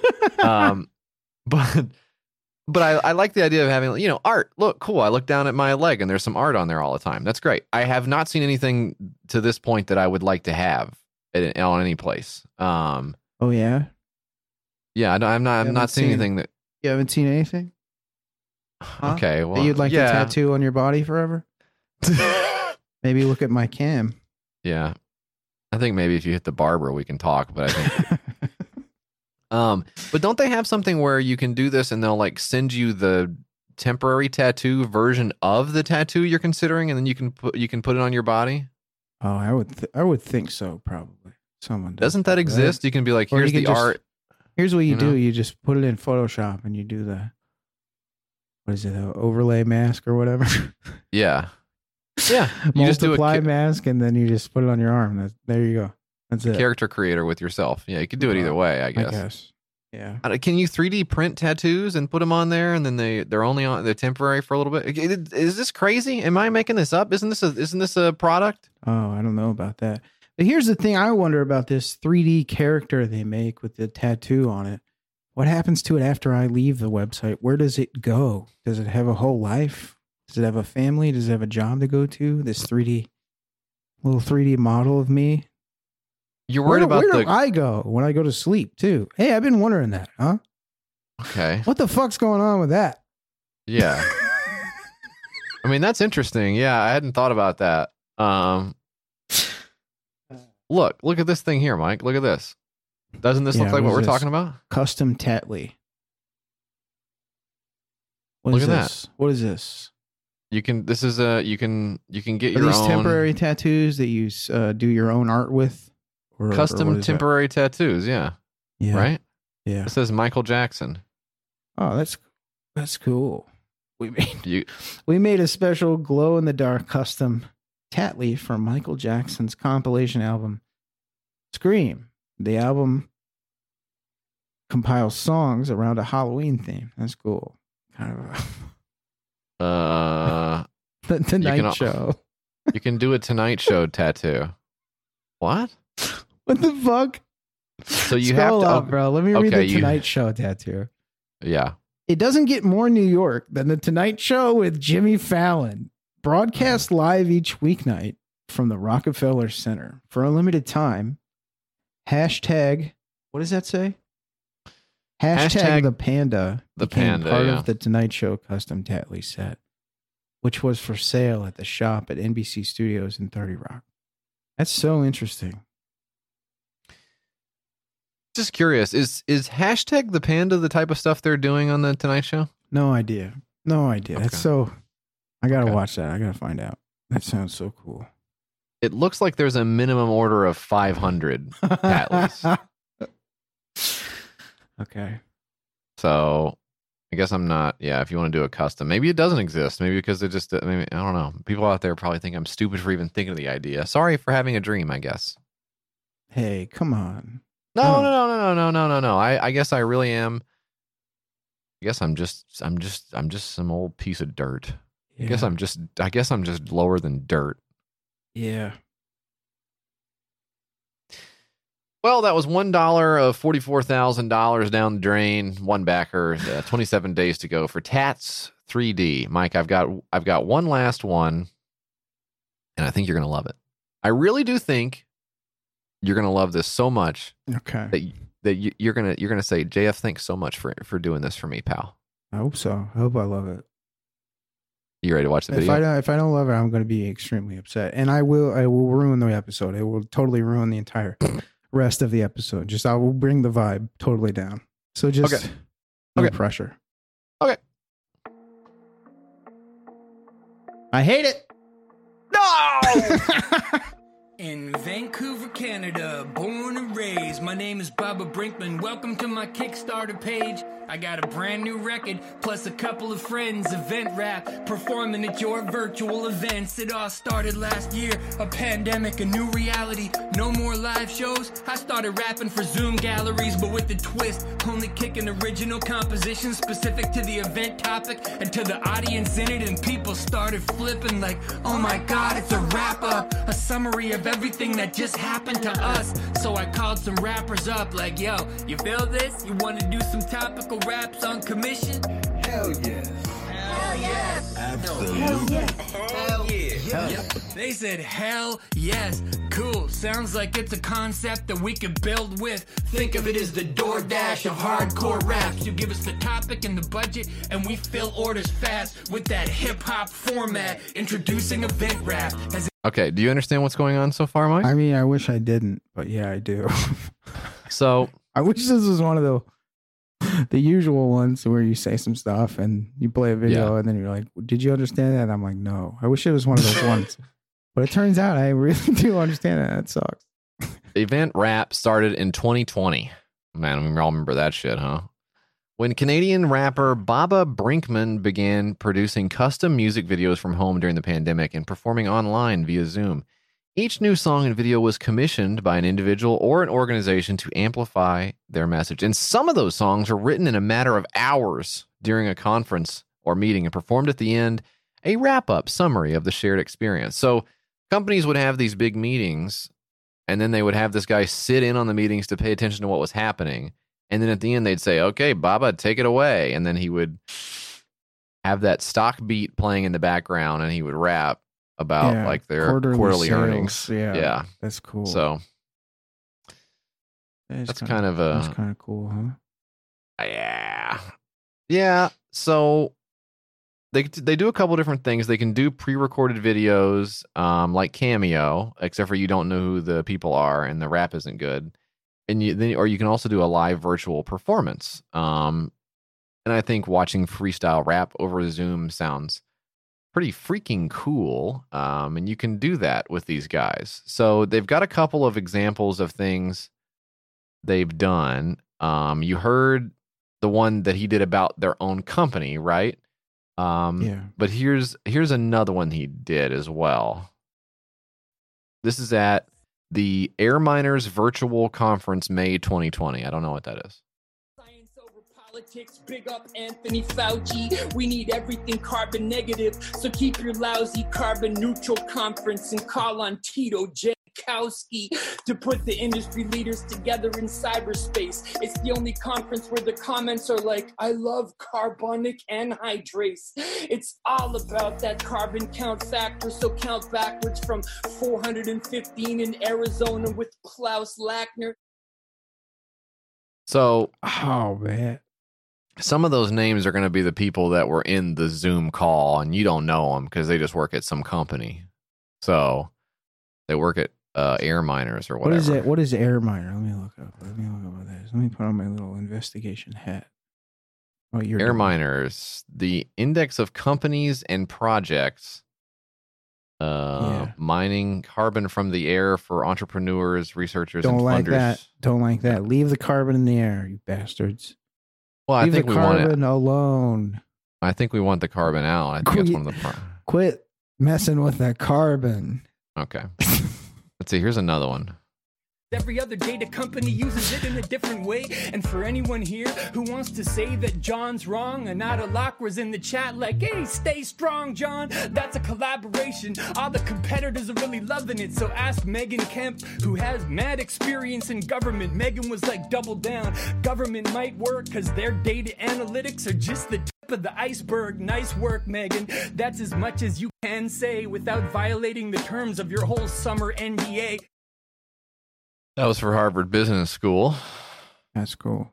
But I like the idea of having, you know, art. Look, cool. I look down at my leg and there's some art on there all the time. That's great. I have not seen anything to this point that I would like to have on any place. Oh yeah. Yeah, I'm not seeing anything that. You haven't seen anything? Huh? Okay, well, that you'd like to tattoo on your body forever? Maybe look at my cam. Yeah, I think maybe if you hit the barber, we can talk. But I think. But don't they have something where you can do this and they'll like send you the temporary tattoo version of the tattoo you're considering, and then you can put it on your body? Oh, I would think so. Probably someone doesn't that exist? You can be like, here's the art. Here's what you do. You just put it in Photoshop and you do the what is it, an overlay mask or whatever? Yeah. Yeah. You just do a mask and then you just put it on your arm. There you go. That's it. Character creator with yourself. Yeah, you could do it either way, I guess. Yeah. Can you 3D print tattoos and put them on there, and then they're temporary for a little bit? Is this crazy? Am I making this up? Isn't this a product? Oh, I don't know about that. But here's the thing I wonder about this 3D character they make with the tattoo on it. What happens to it after I leave the website? Where does it go? Does it have a whole life? Does it have a family? Does it have a job to go to? This little 3D model of me? You're worried about where do I go when I go to sleep too? Hey, I've been wondering that, huh? Okay. What the fuck's going on with that? Yeah. I mean, that's interesting. Yeah, I hadn't thought about that. Look at this thing here, Mike. Look at this. Doesn't this look like what we're talking about? Custom Tattly. Look at that. What is this? You can get your these own temporary tattoos that you do your own art with. Custom temporary tattoos, yeah. Right? Yeah. It says Michael Jackson. Oh, that's cool. We made a special glow in the dark custom Tattly from Michael Jackson's compilation album Scream. The album compiles songs around a Halloween theme. That's cool. Kind of the Tonight Show. You can do a Tonight Show tattoo. What? What the fuck? So you Scroll have to, up, bro. Let me read the Tonight Show tattoo. Yeah. It doesn't get more New York than the Tonight Show with Jimmy Fallon. Broadcast live each weeknight from the Rockefeller Center for a limited time. Hashtag, what does that say? Hashtag the Panda. The became Panda, part yeah. of the Tonight Show custom Tatley set, which was for sale at the shop at NBC Studios in 30 Rock. That's so interesting. Just curious, is hashtag the Panda the type of stuff they're doing on the Tonight Show? No idea. No idea. Okay. That's so. I gotta watch that. I gotta find out. That sounds so cool. It looks like there's a minimum order of 500 Tatleys. Okay. So I guess I'm not. Yeah, if you want to do a custom, maybe it doesn't exist. Maybe because it just. Maybe, I don't know. People out there probably think I'm stupid for even thinking of the idea. Sorry for having a dream, I guess. Hey, come on. No. I guess I really am. I guess I'm just some old piece of dirt. Yeah. I guess I'm just lower than dirt. Yeah. Well, that was $1 of $44,000 down the drain. One backer. 27 days to go for Tats 3D. Mike, I've got one last one, and I think you're gonna love it. I really do think you're gonna love this so much. Okay. That you're gonna say, JF, thanks so much for doing this for me, pal. I hope so. I hope I love it. You ready to watch the video? If I don't love it, I'm going to be extremely upset, and I will ruin the episode. It will totally ruin the entire rest of the episode. I will bring the vibe totally down. So just no pressure. Okay. I hate it. No. In Vancouver, Canada, born and raised, my name is Baba Brinkman. Welcome to my Kickstarter page. I got a brand new record, plus a couple of friends, event rap, performing at your virtual events. It all started last year, a pandemic, a new reality, no more live shows. I started rapping for Zoom galleries, but with the twist, only kicking original compositions specific to the event topic and to the audience in it, and people started flipping like, oh my god, it's a wrap-up, a summary of everything that just happened to us. So I called some rappers up like, yo, you feel this? You want to do some topical raps on commission? Hell yeah. Hell yes. Absolutely. Hell yes. Hell yeah. Hell yeah. They said, hell yes. Cool. Sounds like it's a concept that we could build with. Think of it as the DoorDash of hardcore raps. You give us the topic and the budget, and we fill orders fast with that hip-hop format. Introducing event rap. Okay, do you understand what's going on so far, Mike? I mean, I wish I didn't, but yeah, I do. So I wish this was one of the usual ones where you say some stuff and you play a video and then you're like, did you understand that? And I'm like, no. I wish it was one of those ones. But it turns out I really do understand that. That sucks. Event rap started in 2020. Man, we all remember that shit, huh? When Canadian rapper Baba Brinkman began producing custom music videos from home during the pandemic and performing online via Zoom. Each new song and video was commissioned by an individual or an organization to amplify their message. And some of those songs are written in a matter of hours during a conference or meeting and performed at the end, a wrap-up summary of the shared experience. So companies would have these big meetings, and then they would have this guy sit in on the meetings to pay attention to what was happening. And then at the end, they'd say, okay, Baba, take it away. And then he would have that stock beat playing in the background, and he would rap about like their quarterly sales. earnings. Yeah. That's cool. So that's kind of cool, huh? Yeah. So they do a couple different things. They can do pre-recorded videos, like Cameo, except for you don't know who the people are and the rap isn't good. And you can also do a live virtual performance. And I think watching freestyle rap over Zoom sounds pretty freaking cool. And you can do that with these guys. So they've got a couple of examples of things they've done. You heard the one that he did about their own company, right? But here's another one he did as well. This is at the Air Miners Virtual Conference, May 2020. I don't know what that is. Politics, big up Anthony Fauci. We need everything carbon negative, so keep your lousy carbon neutral conference and call on Tito Jankowski to put the industry leaders together in cyberspace. It's the only conference where the comments are like, I love carbonic anhydrase. It's all about that carbon count factor, so count backwards from 415 in Arizona with Klaus Lackner. So, oh man, some of those names are going to be the people that were in the Zoom call, and you don't know them because they just work at some company. So they work at Air Miners or whatever. What is it? What is Air Miner? Let me look up what that is. Let me put on my little investigation hat. Oh, Air Miners, the index of companies and projects mining carbon from the air for entrepreneurs, researchers, and funders. Don't like that. Leave the carbon in the air, you bastards. Well, Leave I think the we want it carbon alone. I think we want the carbon out. I think that's one of the Quit messing with that carbon. Okay. Let's see. Here's another one. Every other data company uses it in a different way. And for anyone here who wants to say that John's wrong, Anata Locke was in the chat like, hey, stay strong, John. That's a collaboration. All the competitors are really loving it. So ask Megan Kemp, who has mad experience in government. Megan was like, double down. Government might work because their data analytics are just the tip of the iceberg. Nice work, Megan. That's as much as you can say without violating the terms of your whole summer NDA. That was for Harvard Business School. That's cool.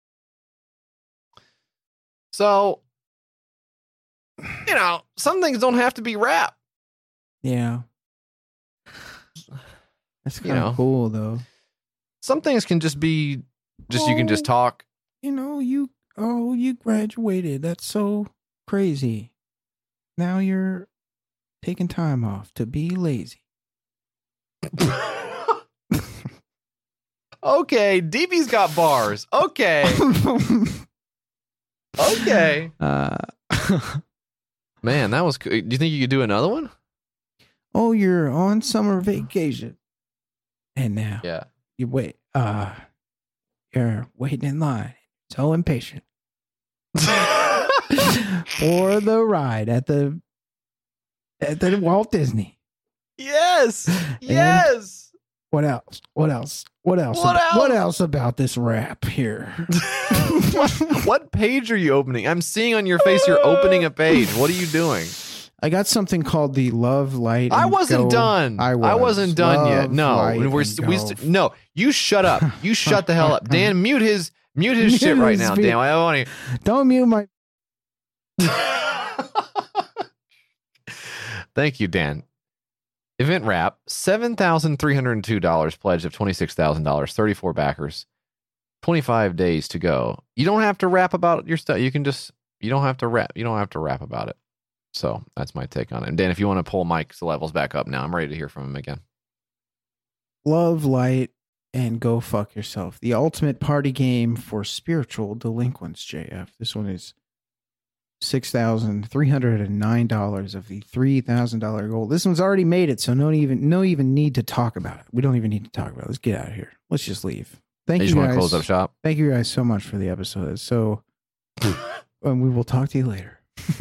So, you know, some things don't have to be rap. Yeah. That's kind of cool, though. Some things can just be, you can just talk. You know, you graduated. That's so crazy. Now you're taking time off to be lazy. Okay, DB's got bars. Okay. Okay. Man, that was cool. Do you think you could do another one? Oh, you're on summer vacation. And now you wait. You're waiting in line. So impatient. For the ride at the Walt Disney. Yes. Yes. What else? What else? What else? What else about this rap here? What page are you opening? I'm seeing on your face you're opening a page. What are you doing? I got something called the Love Light. I wasn't done. I wasn't done yet. No, no. You shut up. You shut the hell up, Dan. Mute his shit right now, Dan. I don't want to. Don't mute my. Thank you, Dan. Event wrap, $7,302 pledge of $26,000, 34 backers, 25 days to go. You don't have to rap about your stuff. You don't have to rap. You don't have to rap about it. So that's my take on it. And Dan, if you want to pull Mike's levels back up now, I'm ready to hear from him again. Love Light and Go Fuck Yourself. The ultimate party game for spiritual delinquents, JF. This one is $6,309 of the $3,000 goal. This one's already made it, so no even need to talk about it. We don't even need to talk about it. Let's get out of here. Let's just leave. Thank you guys. Want to close up shop? Thank you guys so much for the episode. So, and we will talk to you later.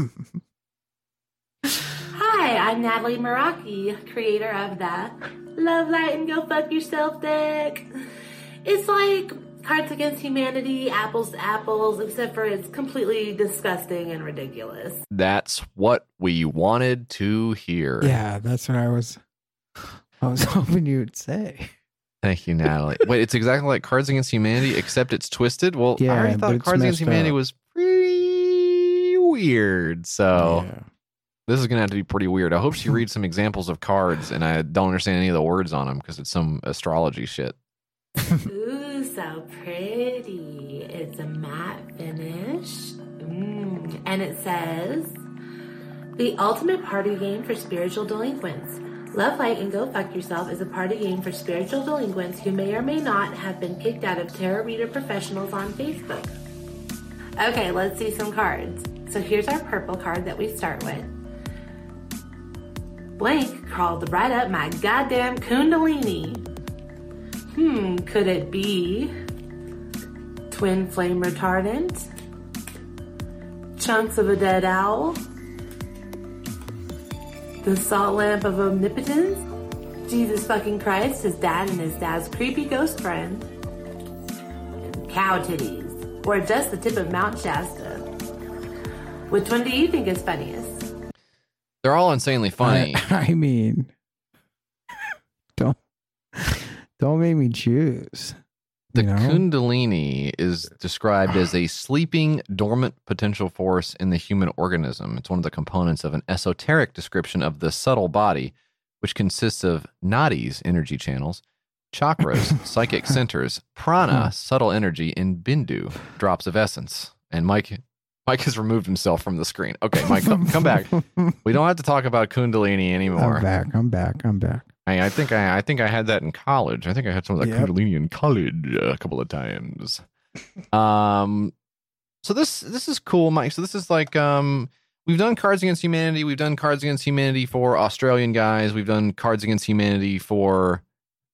Hi, I'm Natalie Meraki, creator of the Love Light and Go Fuck Yourself deck. It's like Cards Against Humanity, apples to apples, except for it's completely disgusting and ridiculous. That's what we wanted to hear. Yeah, that's what I was hoping you would say. Thank you, Natalie. Wait, it's exactly like Cards Against Humanity, except it's twisted? Well, yeah, I already thought Cards Against Humanity was pretty weird, so this is going to have to be pretty weird. I hope she reads some examples of cards, and I don't understand any of the words on them because it's some astrology shit. Ooh, so pretty. It's a matte finish. And it says, the ultimate party game for spiritual delinquents. Love Light and Go Fuck Yourself is a party game for spiritual delinquents who may or may not have been kicked out of tarot reader professionals on Facebook. Okay, let's see some cards. So here's our purple card that we start with. Blank crawled right up my goddamn kundalini. Could it be twin flame retardant? chunks of a dead owl, the salt lamp of omnipotence, Jesus fucking Christ, his dad and his dad's creepy ghost friend, and cow titties, or just the tip of Mount Shasta. Which one do you think is funniest? They're all insanely funny. I mean, don't make me choose. The Kundalini is described as a sleeping, dormant potential force in the human organism. It's one of the components of an esoteric description of the subtle body, which consists of nadis, energy channels, chakras, psychic centers, prana, subtle energy, and bindu, drops of essence. And Mike has removed himself from the screen. Okay, Mike, come back. We don't have to talk about Kundalini anymore. I'm back. I think I had that in college. I think I had some of that Kundalini in college a couple of times. So this is cool, Mike. So this is like we've done Cards Against Humanity. We've done Cards Against Humanity for Australian guys. We've done Cards Against Humanity for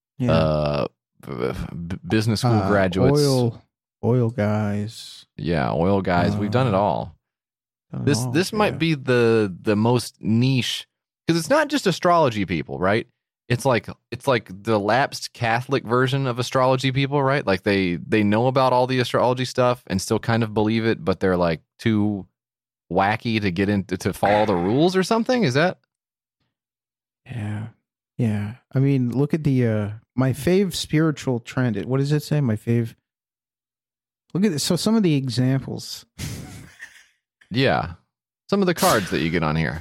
business school graduates. Oil guys. Yeah, oil guys. We've done it all. This might be the most niche, because it's not just astrology people, right? It's like the lapsed Catholic version of astrology people, right? Like they know about all the astrology stuff and still kind of believe it, but they're like too wacky to get into to follow the rules or something. Is that? Yeah. I mean, look at the my fave spiritual trend. What does it say? My fave. Look at this. So some of the examples. Yeah, some of the cards that you get on here.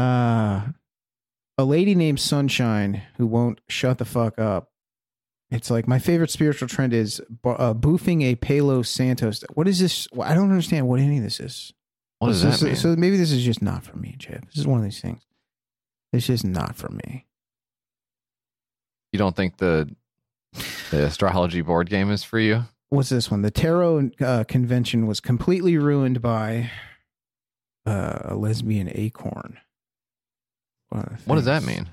A lady named Sunshine who won't shut the fuck up. It's like my favorite spiritual trend is boofing a Palo Santos. What is this? I don't understand what any of this is. What does that mean? So maybe this is just not for me, Chip. This is one of these things. It's just not for me. You don't think the astrology board game is for you? What's this one? The tarot convention was completely ruined by a lesbian acorn. What does that mean?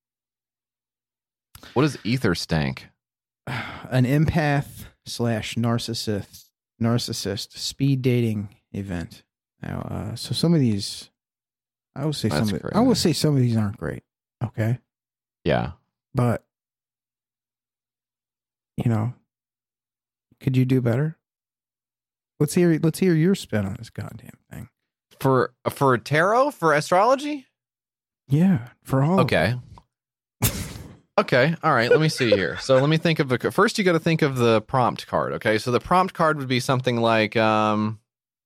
What is ether stank? An empath / narcissist speed dating event. Now, so some of these, I will say some of these aren't great. Okay. Yeah. But could you do better? Let's hear your spin on this goddamn thing. For tarot, for astrology? Yeah, for all. Okay. Okay. All right. Let me see here. So let me think of first. You got to think of the prompt card. Okay. So the prompt card would be something like the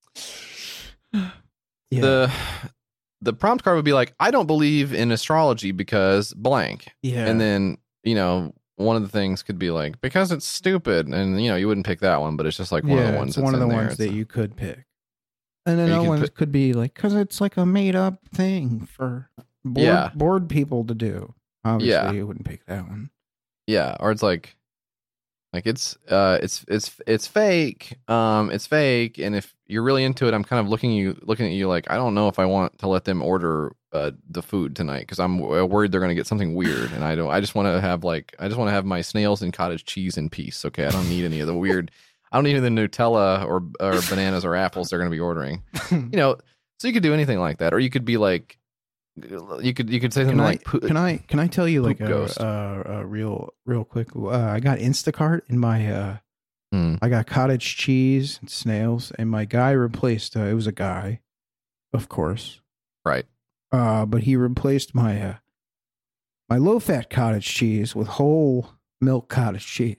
prompt card would be like, I don't believe in astrology because blank. Yeah. And then one of the things could be like, because it's stupid, and you wouldn't pick that one, but it's just like one of the ones. It's one of the ones that you could pick. And then other ones could be like, because it's like a made up thing for bored people to do. Obviously, you wouldn't pick that one. Yeah, or it's like it's fake. It's fake, and if you're really into it, I'm kind of looking at you like, I don't know if I want to let them order the food tonight because I'm worried they're going to get something weird, and I just want to have my snails and cottage cheese in peace. Okay, I don't need any of the weird. I don't need any of the Nutella or bananas or apples they're going to be ordering. So you could do anything like that, or you could be like, you could say something like, can I tell you like ghost. a real quick? I got Instacart in my I got cottage cheese and snails, and my guy replaced. It was a guy, of course, right? But he replaced my low fat cottage cheese with whole milk cottage cheese.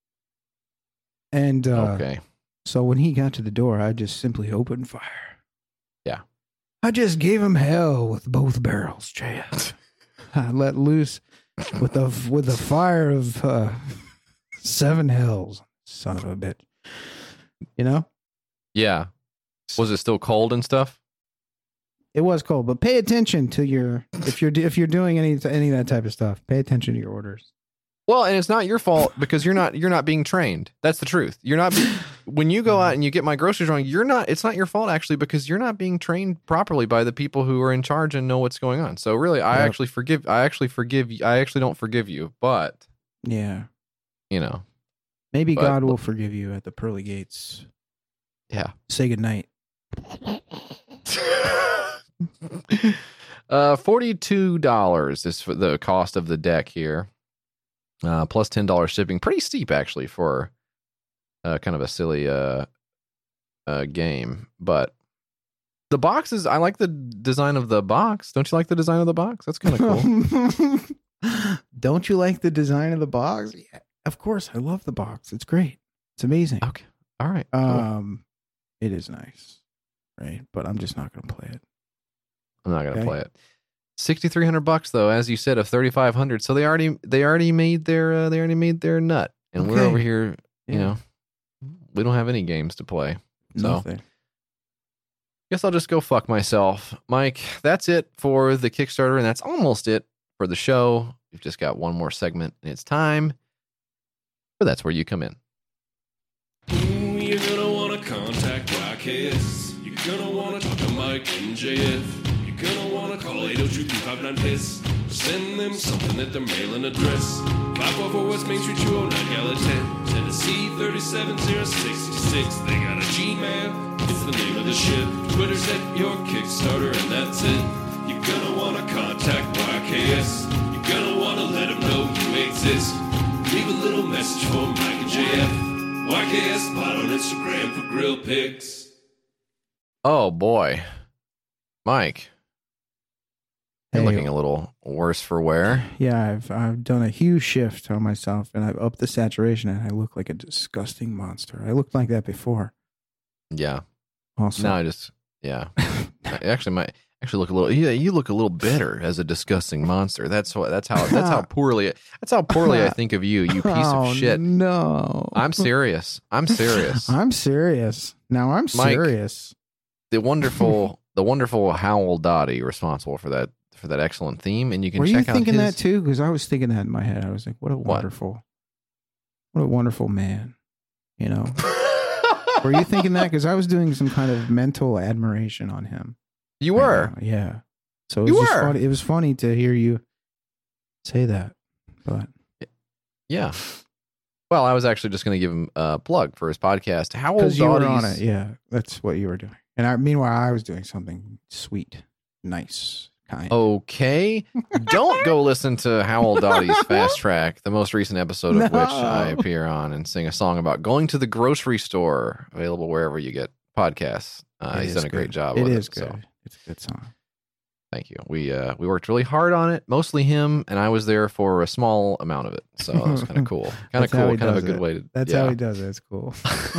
And okay. So when he got to the door, I just simply opened fire. Yeah. I just gave him hell with both barrels, Chad. I let loose with the fire of 7 hells. Son of a bitch. Yeah. Was it still cold and stuff? It was cold, but pay attention to if you're doing any of that type of stuff. Pay attention to your orders. Well, and it's not your fault because you're not being trained. That's the truth. You're not when you go out and you get my groceries wrong, it's not your fault actually because you're not being trained properly by the people who are in charge and know what's going on. So really, I actually forgive you. I actually don't forgive you, but yeah. Maybe God will forgive you at the pearly gates. Yeah. Say goodnight. $42 is for the cost of the deck here, plus $10 shipping. Pretty steep, actually, for kind of a silly game. But the box is, I like the design of the box. Don't you like the design of the box? That's kind of cool. Don't you like the design of the box? Yeah, of course. I love the box. It's great. It's amazing. Okay. All right. Cool. It is nice, right? But I'm just not going to play it. I'm not going to play it. $6,300 though, as you said, of $3,500. So they already made their nut, and we're over here. You know, we don't have any games to play. So. Nothing. Guess I'll just go fuck myself. Mike, that's it for the Kickstarter, and that's almost it for the show. We've just got one more segment, and it's time. But that's where you come in. You're gonna want to contact YKS. You're gonna want to talk to Mike and JF. You're gonna want to call 802-359-PISS. Send them something at their mailing address. 544 West Main Street, 209 Gallatin, Tennessee 37066. They got a Gmail. It's the name of the ship. Twitter's at your Kickstarter, and that's it. You're gonna wanna contact YKS. You're gonna wanna let them know you exist. Leave a little message for Mike and JF. YKS Pod on Instagram for grill pics. Oh boy, Mike, you're looking a little worse for wear. Yeah, I've done a huge shift on myself, and I've upped the saturation, and I look like a disgusting monster. I looked like that before. Yeah. Also, no, I just I actually might look a little. Yeah, you look a little better as a disgusting monster. That's how poorly I think of you. You piece of shit. No, I'm serious. I'm serious. I'm serious. Now I'm Mike, serious. The wonderful Howell Dottie responsible for that excellent theme, and you can Were check you thinking out his... that too? Because I was thinking that in my head. I was like, what a wonderful man. You know. Were you thinking that? Because I was doing some kind of mental admiration on him. You were? Yeah. So it was funny. It was funny to hear you say that. But yeah. Well, I was actually just going to give him a plug for his podcast. Because you were on it. Yeah. That's what you were doing. And meanwhile, I was doing something sweet, nice, kind. Okay. Don't go listen to Howell Dottie's Fast Track, the most recent episode of which I appear on and sing a song about going to the grocery store, available wherever you get podcasts. He's done a great job with it. It is good. So. It's a good song. Thank you. We worked really hard on it, mostly him, and I was there for a small amount of it. So that was kind of cool. Kind of a good way to... That's how he does it. It's cool.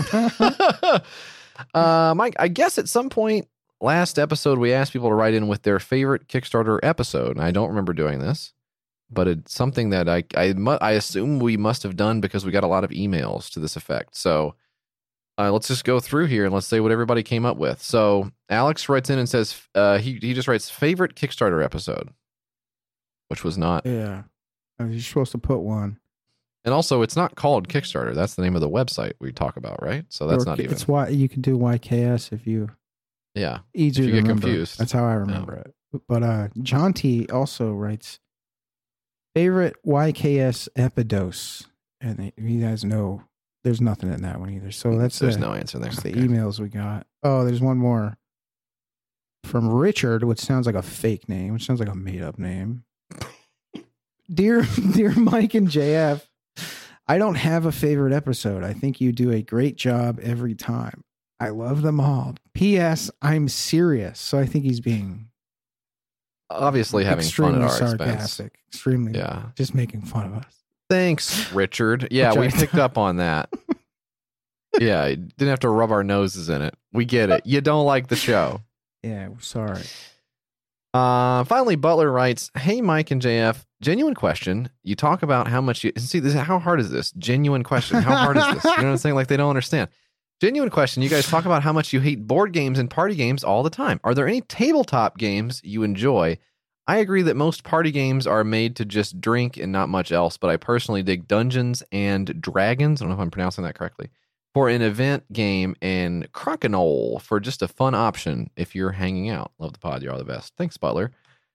Mike, I guess at some point last episode, we asked people to write in with their favorite Kickstarter episode. And I don't remember doing this, but it's something that I assume we must have done because we got a lot of emails to this effect. So let's just go through here and let's say what everybody came up with. So Alex writes in and says he just writes favorite Kickstarter episode, which was not. Yeah. You're supposed to put one. And also, it's not called Kickstarter. That's the name of the website we talk about, right? So that's not even. It's why you can do YKS if you. Yeah. Easier if you to get remember. Confused. That's how I remember it. But John T also writes favorite YKS epidose, and he has no. There's nothing in that one either. So there's no answer there. That's the emails we got. Oh, there's one more from Richard, which sounds like a fake name, which sounds like a made up name. Dear Mike and JF, I don't have a favorite episode. I think you do a great job every time. I love them all. P.S. I'm serious. So I think he's being obviously having fun at our expense. Extremely, just making fun of us. Thanks, Richard. Yeah, we picked up on that. Yeah, didn't have to rub our noses in it. We get it. You don't like the show. Yeah, we're sorry. Finally, Butler writes, "Hey, Mike and JF, genuine question. You talk about how much you see. This how hard is this? Genuine question. How hard is this? You know what I'm saying? Like they don't understand. Genuine question. You guys talk about how much you hate board games and party games all the time. Are there any tabletop games you enjoy? I agree that most party games are made to just drink and not much else, but I personally dig Dungeons and Dragons. I don't know if I'm pronouncing that correctly. For an event game, and Crokinole for just a fun option if you're hanging out. Love the pod. You're all the best. Thanks, Butler.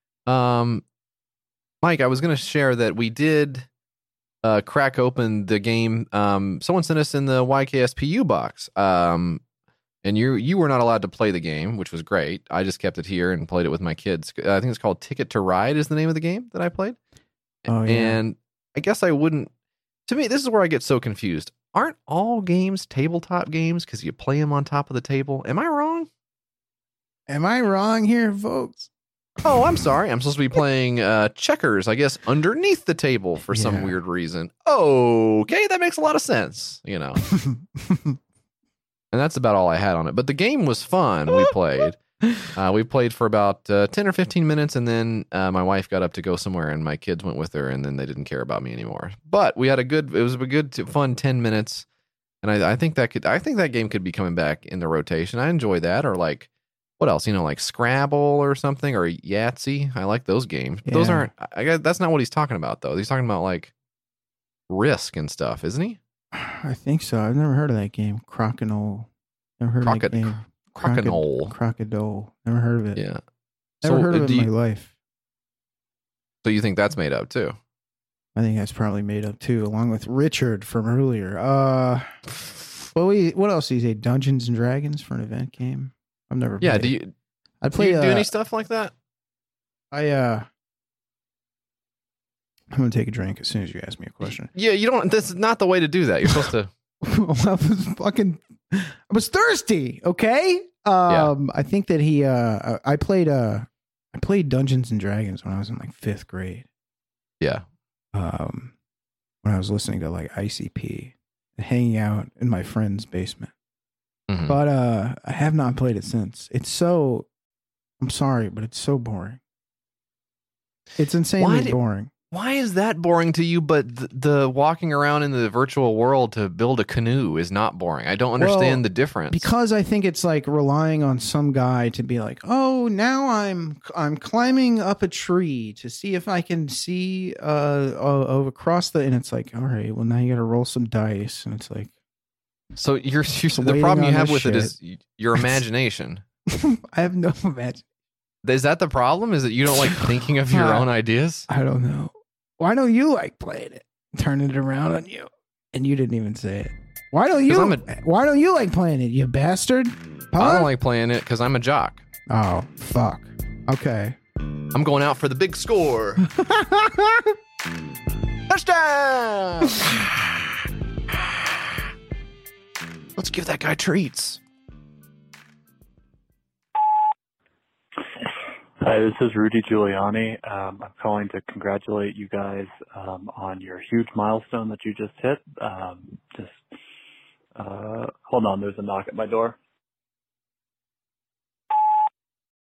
Mike, I was going to share that we did crack open the game. Someone sent us in the YKSPU box And you were not allowed to play the game, which was great. I just kept it here and played it with my kids. I think it's called Ticket to Ride is the name of the game that I played. Oh, yeah. And I guess I wouldn't. To me, this is where I get so confused. Aren't all games tabletop games because you play them on top of the table? Am I wrong? Am I wrong here, folks? Oh, I'm sorry. I'm supposed to be playing checkers, I guess, underneath the table for some Yeah. weird reason. Okay, that makes a lot of sense, you know. And that's about all I had on it. But the game was fun. We played. We played for about 10 or 15 minutes, and then my wife got up to go somewhere, and my kids went with her, and then they didn't care about me anymore. But we had it was a good, fun 10 minutes, and I think that game could be coming back in the rotation. I enjoy that, or like, what else? You know, like Scrabble or something, or Yahtzee. I like those games. But those aren't. That's not what he's talking about, though. He's talking about like Risk and stuff, isn't he? I think so. I've never heard of that game. Crokinole. Never heard of that game. Crokinole. Never heard of it. Yeah. Never So, heard of it do in you- my life. So you think that's made up too? I think that's probably made up too, along with Richard from earlier. What else do you say? Dungeons and Dragons for an event game? I've never. Yeah. played. I Do play. you do any stuff like that? I'm gonna take a drink as soon as you ask me a question. Yeah, you don't. This is not the way to do that. You're supposed to. I was thirsty. Okay. I think that I played Dungeons and Dragons when I was in like 5th grade. Yeah. When I was listening to like ICP, hanging out in my friend's basement. Mhm. But I have not played it since. I'm sorry, but it's so boring. It's insanely boring. Why is that boring to you? But the walking around in the virtual world to build a canoe is not boring. I don't understand the difference. Because I think it's like relying on some guy to be like, oh, now I'm climbing up a tree to see if I can see across and it's like, all right, well now you got to roll some dice, and it's like. So the waiting problem you on have this with it shit. is your imagination. I have no imagination. Is that the problem? Is that you don't like thinking of your own ideas? I don't know. Why don't you like playing it? Turning it around on you, and you didn't even say it. Why don't you? Why don't you like playing it, you bastard? Huh? I don't like playing it because I'm a jock. Oh fuck. Okay. I'm going out for the big score. Touchdown! Let's give that guy treats. Hi, this is Rudy Giuliani. I'm calling to congratulate you guys on your huge milestone that you just hit. Hold on, there's a knock at my door.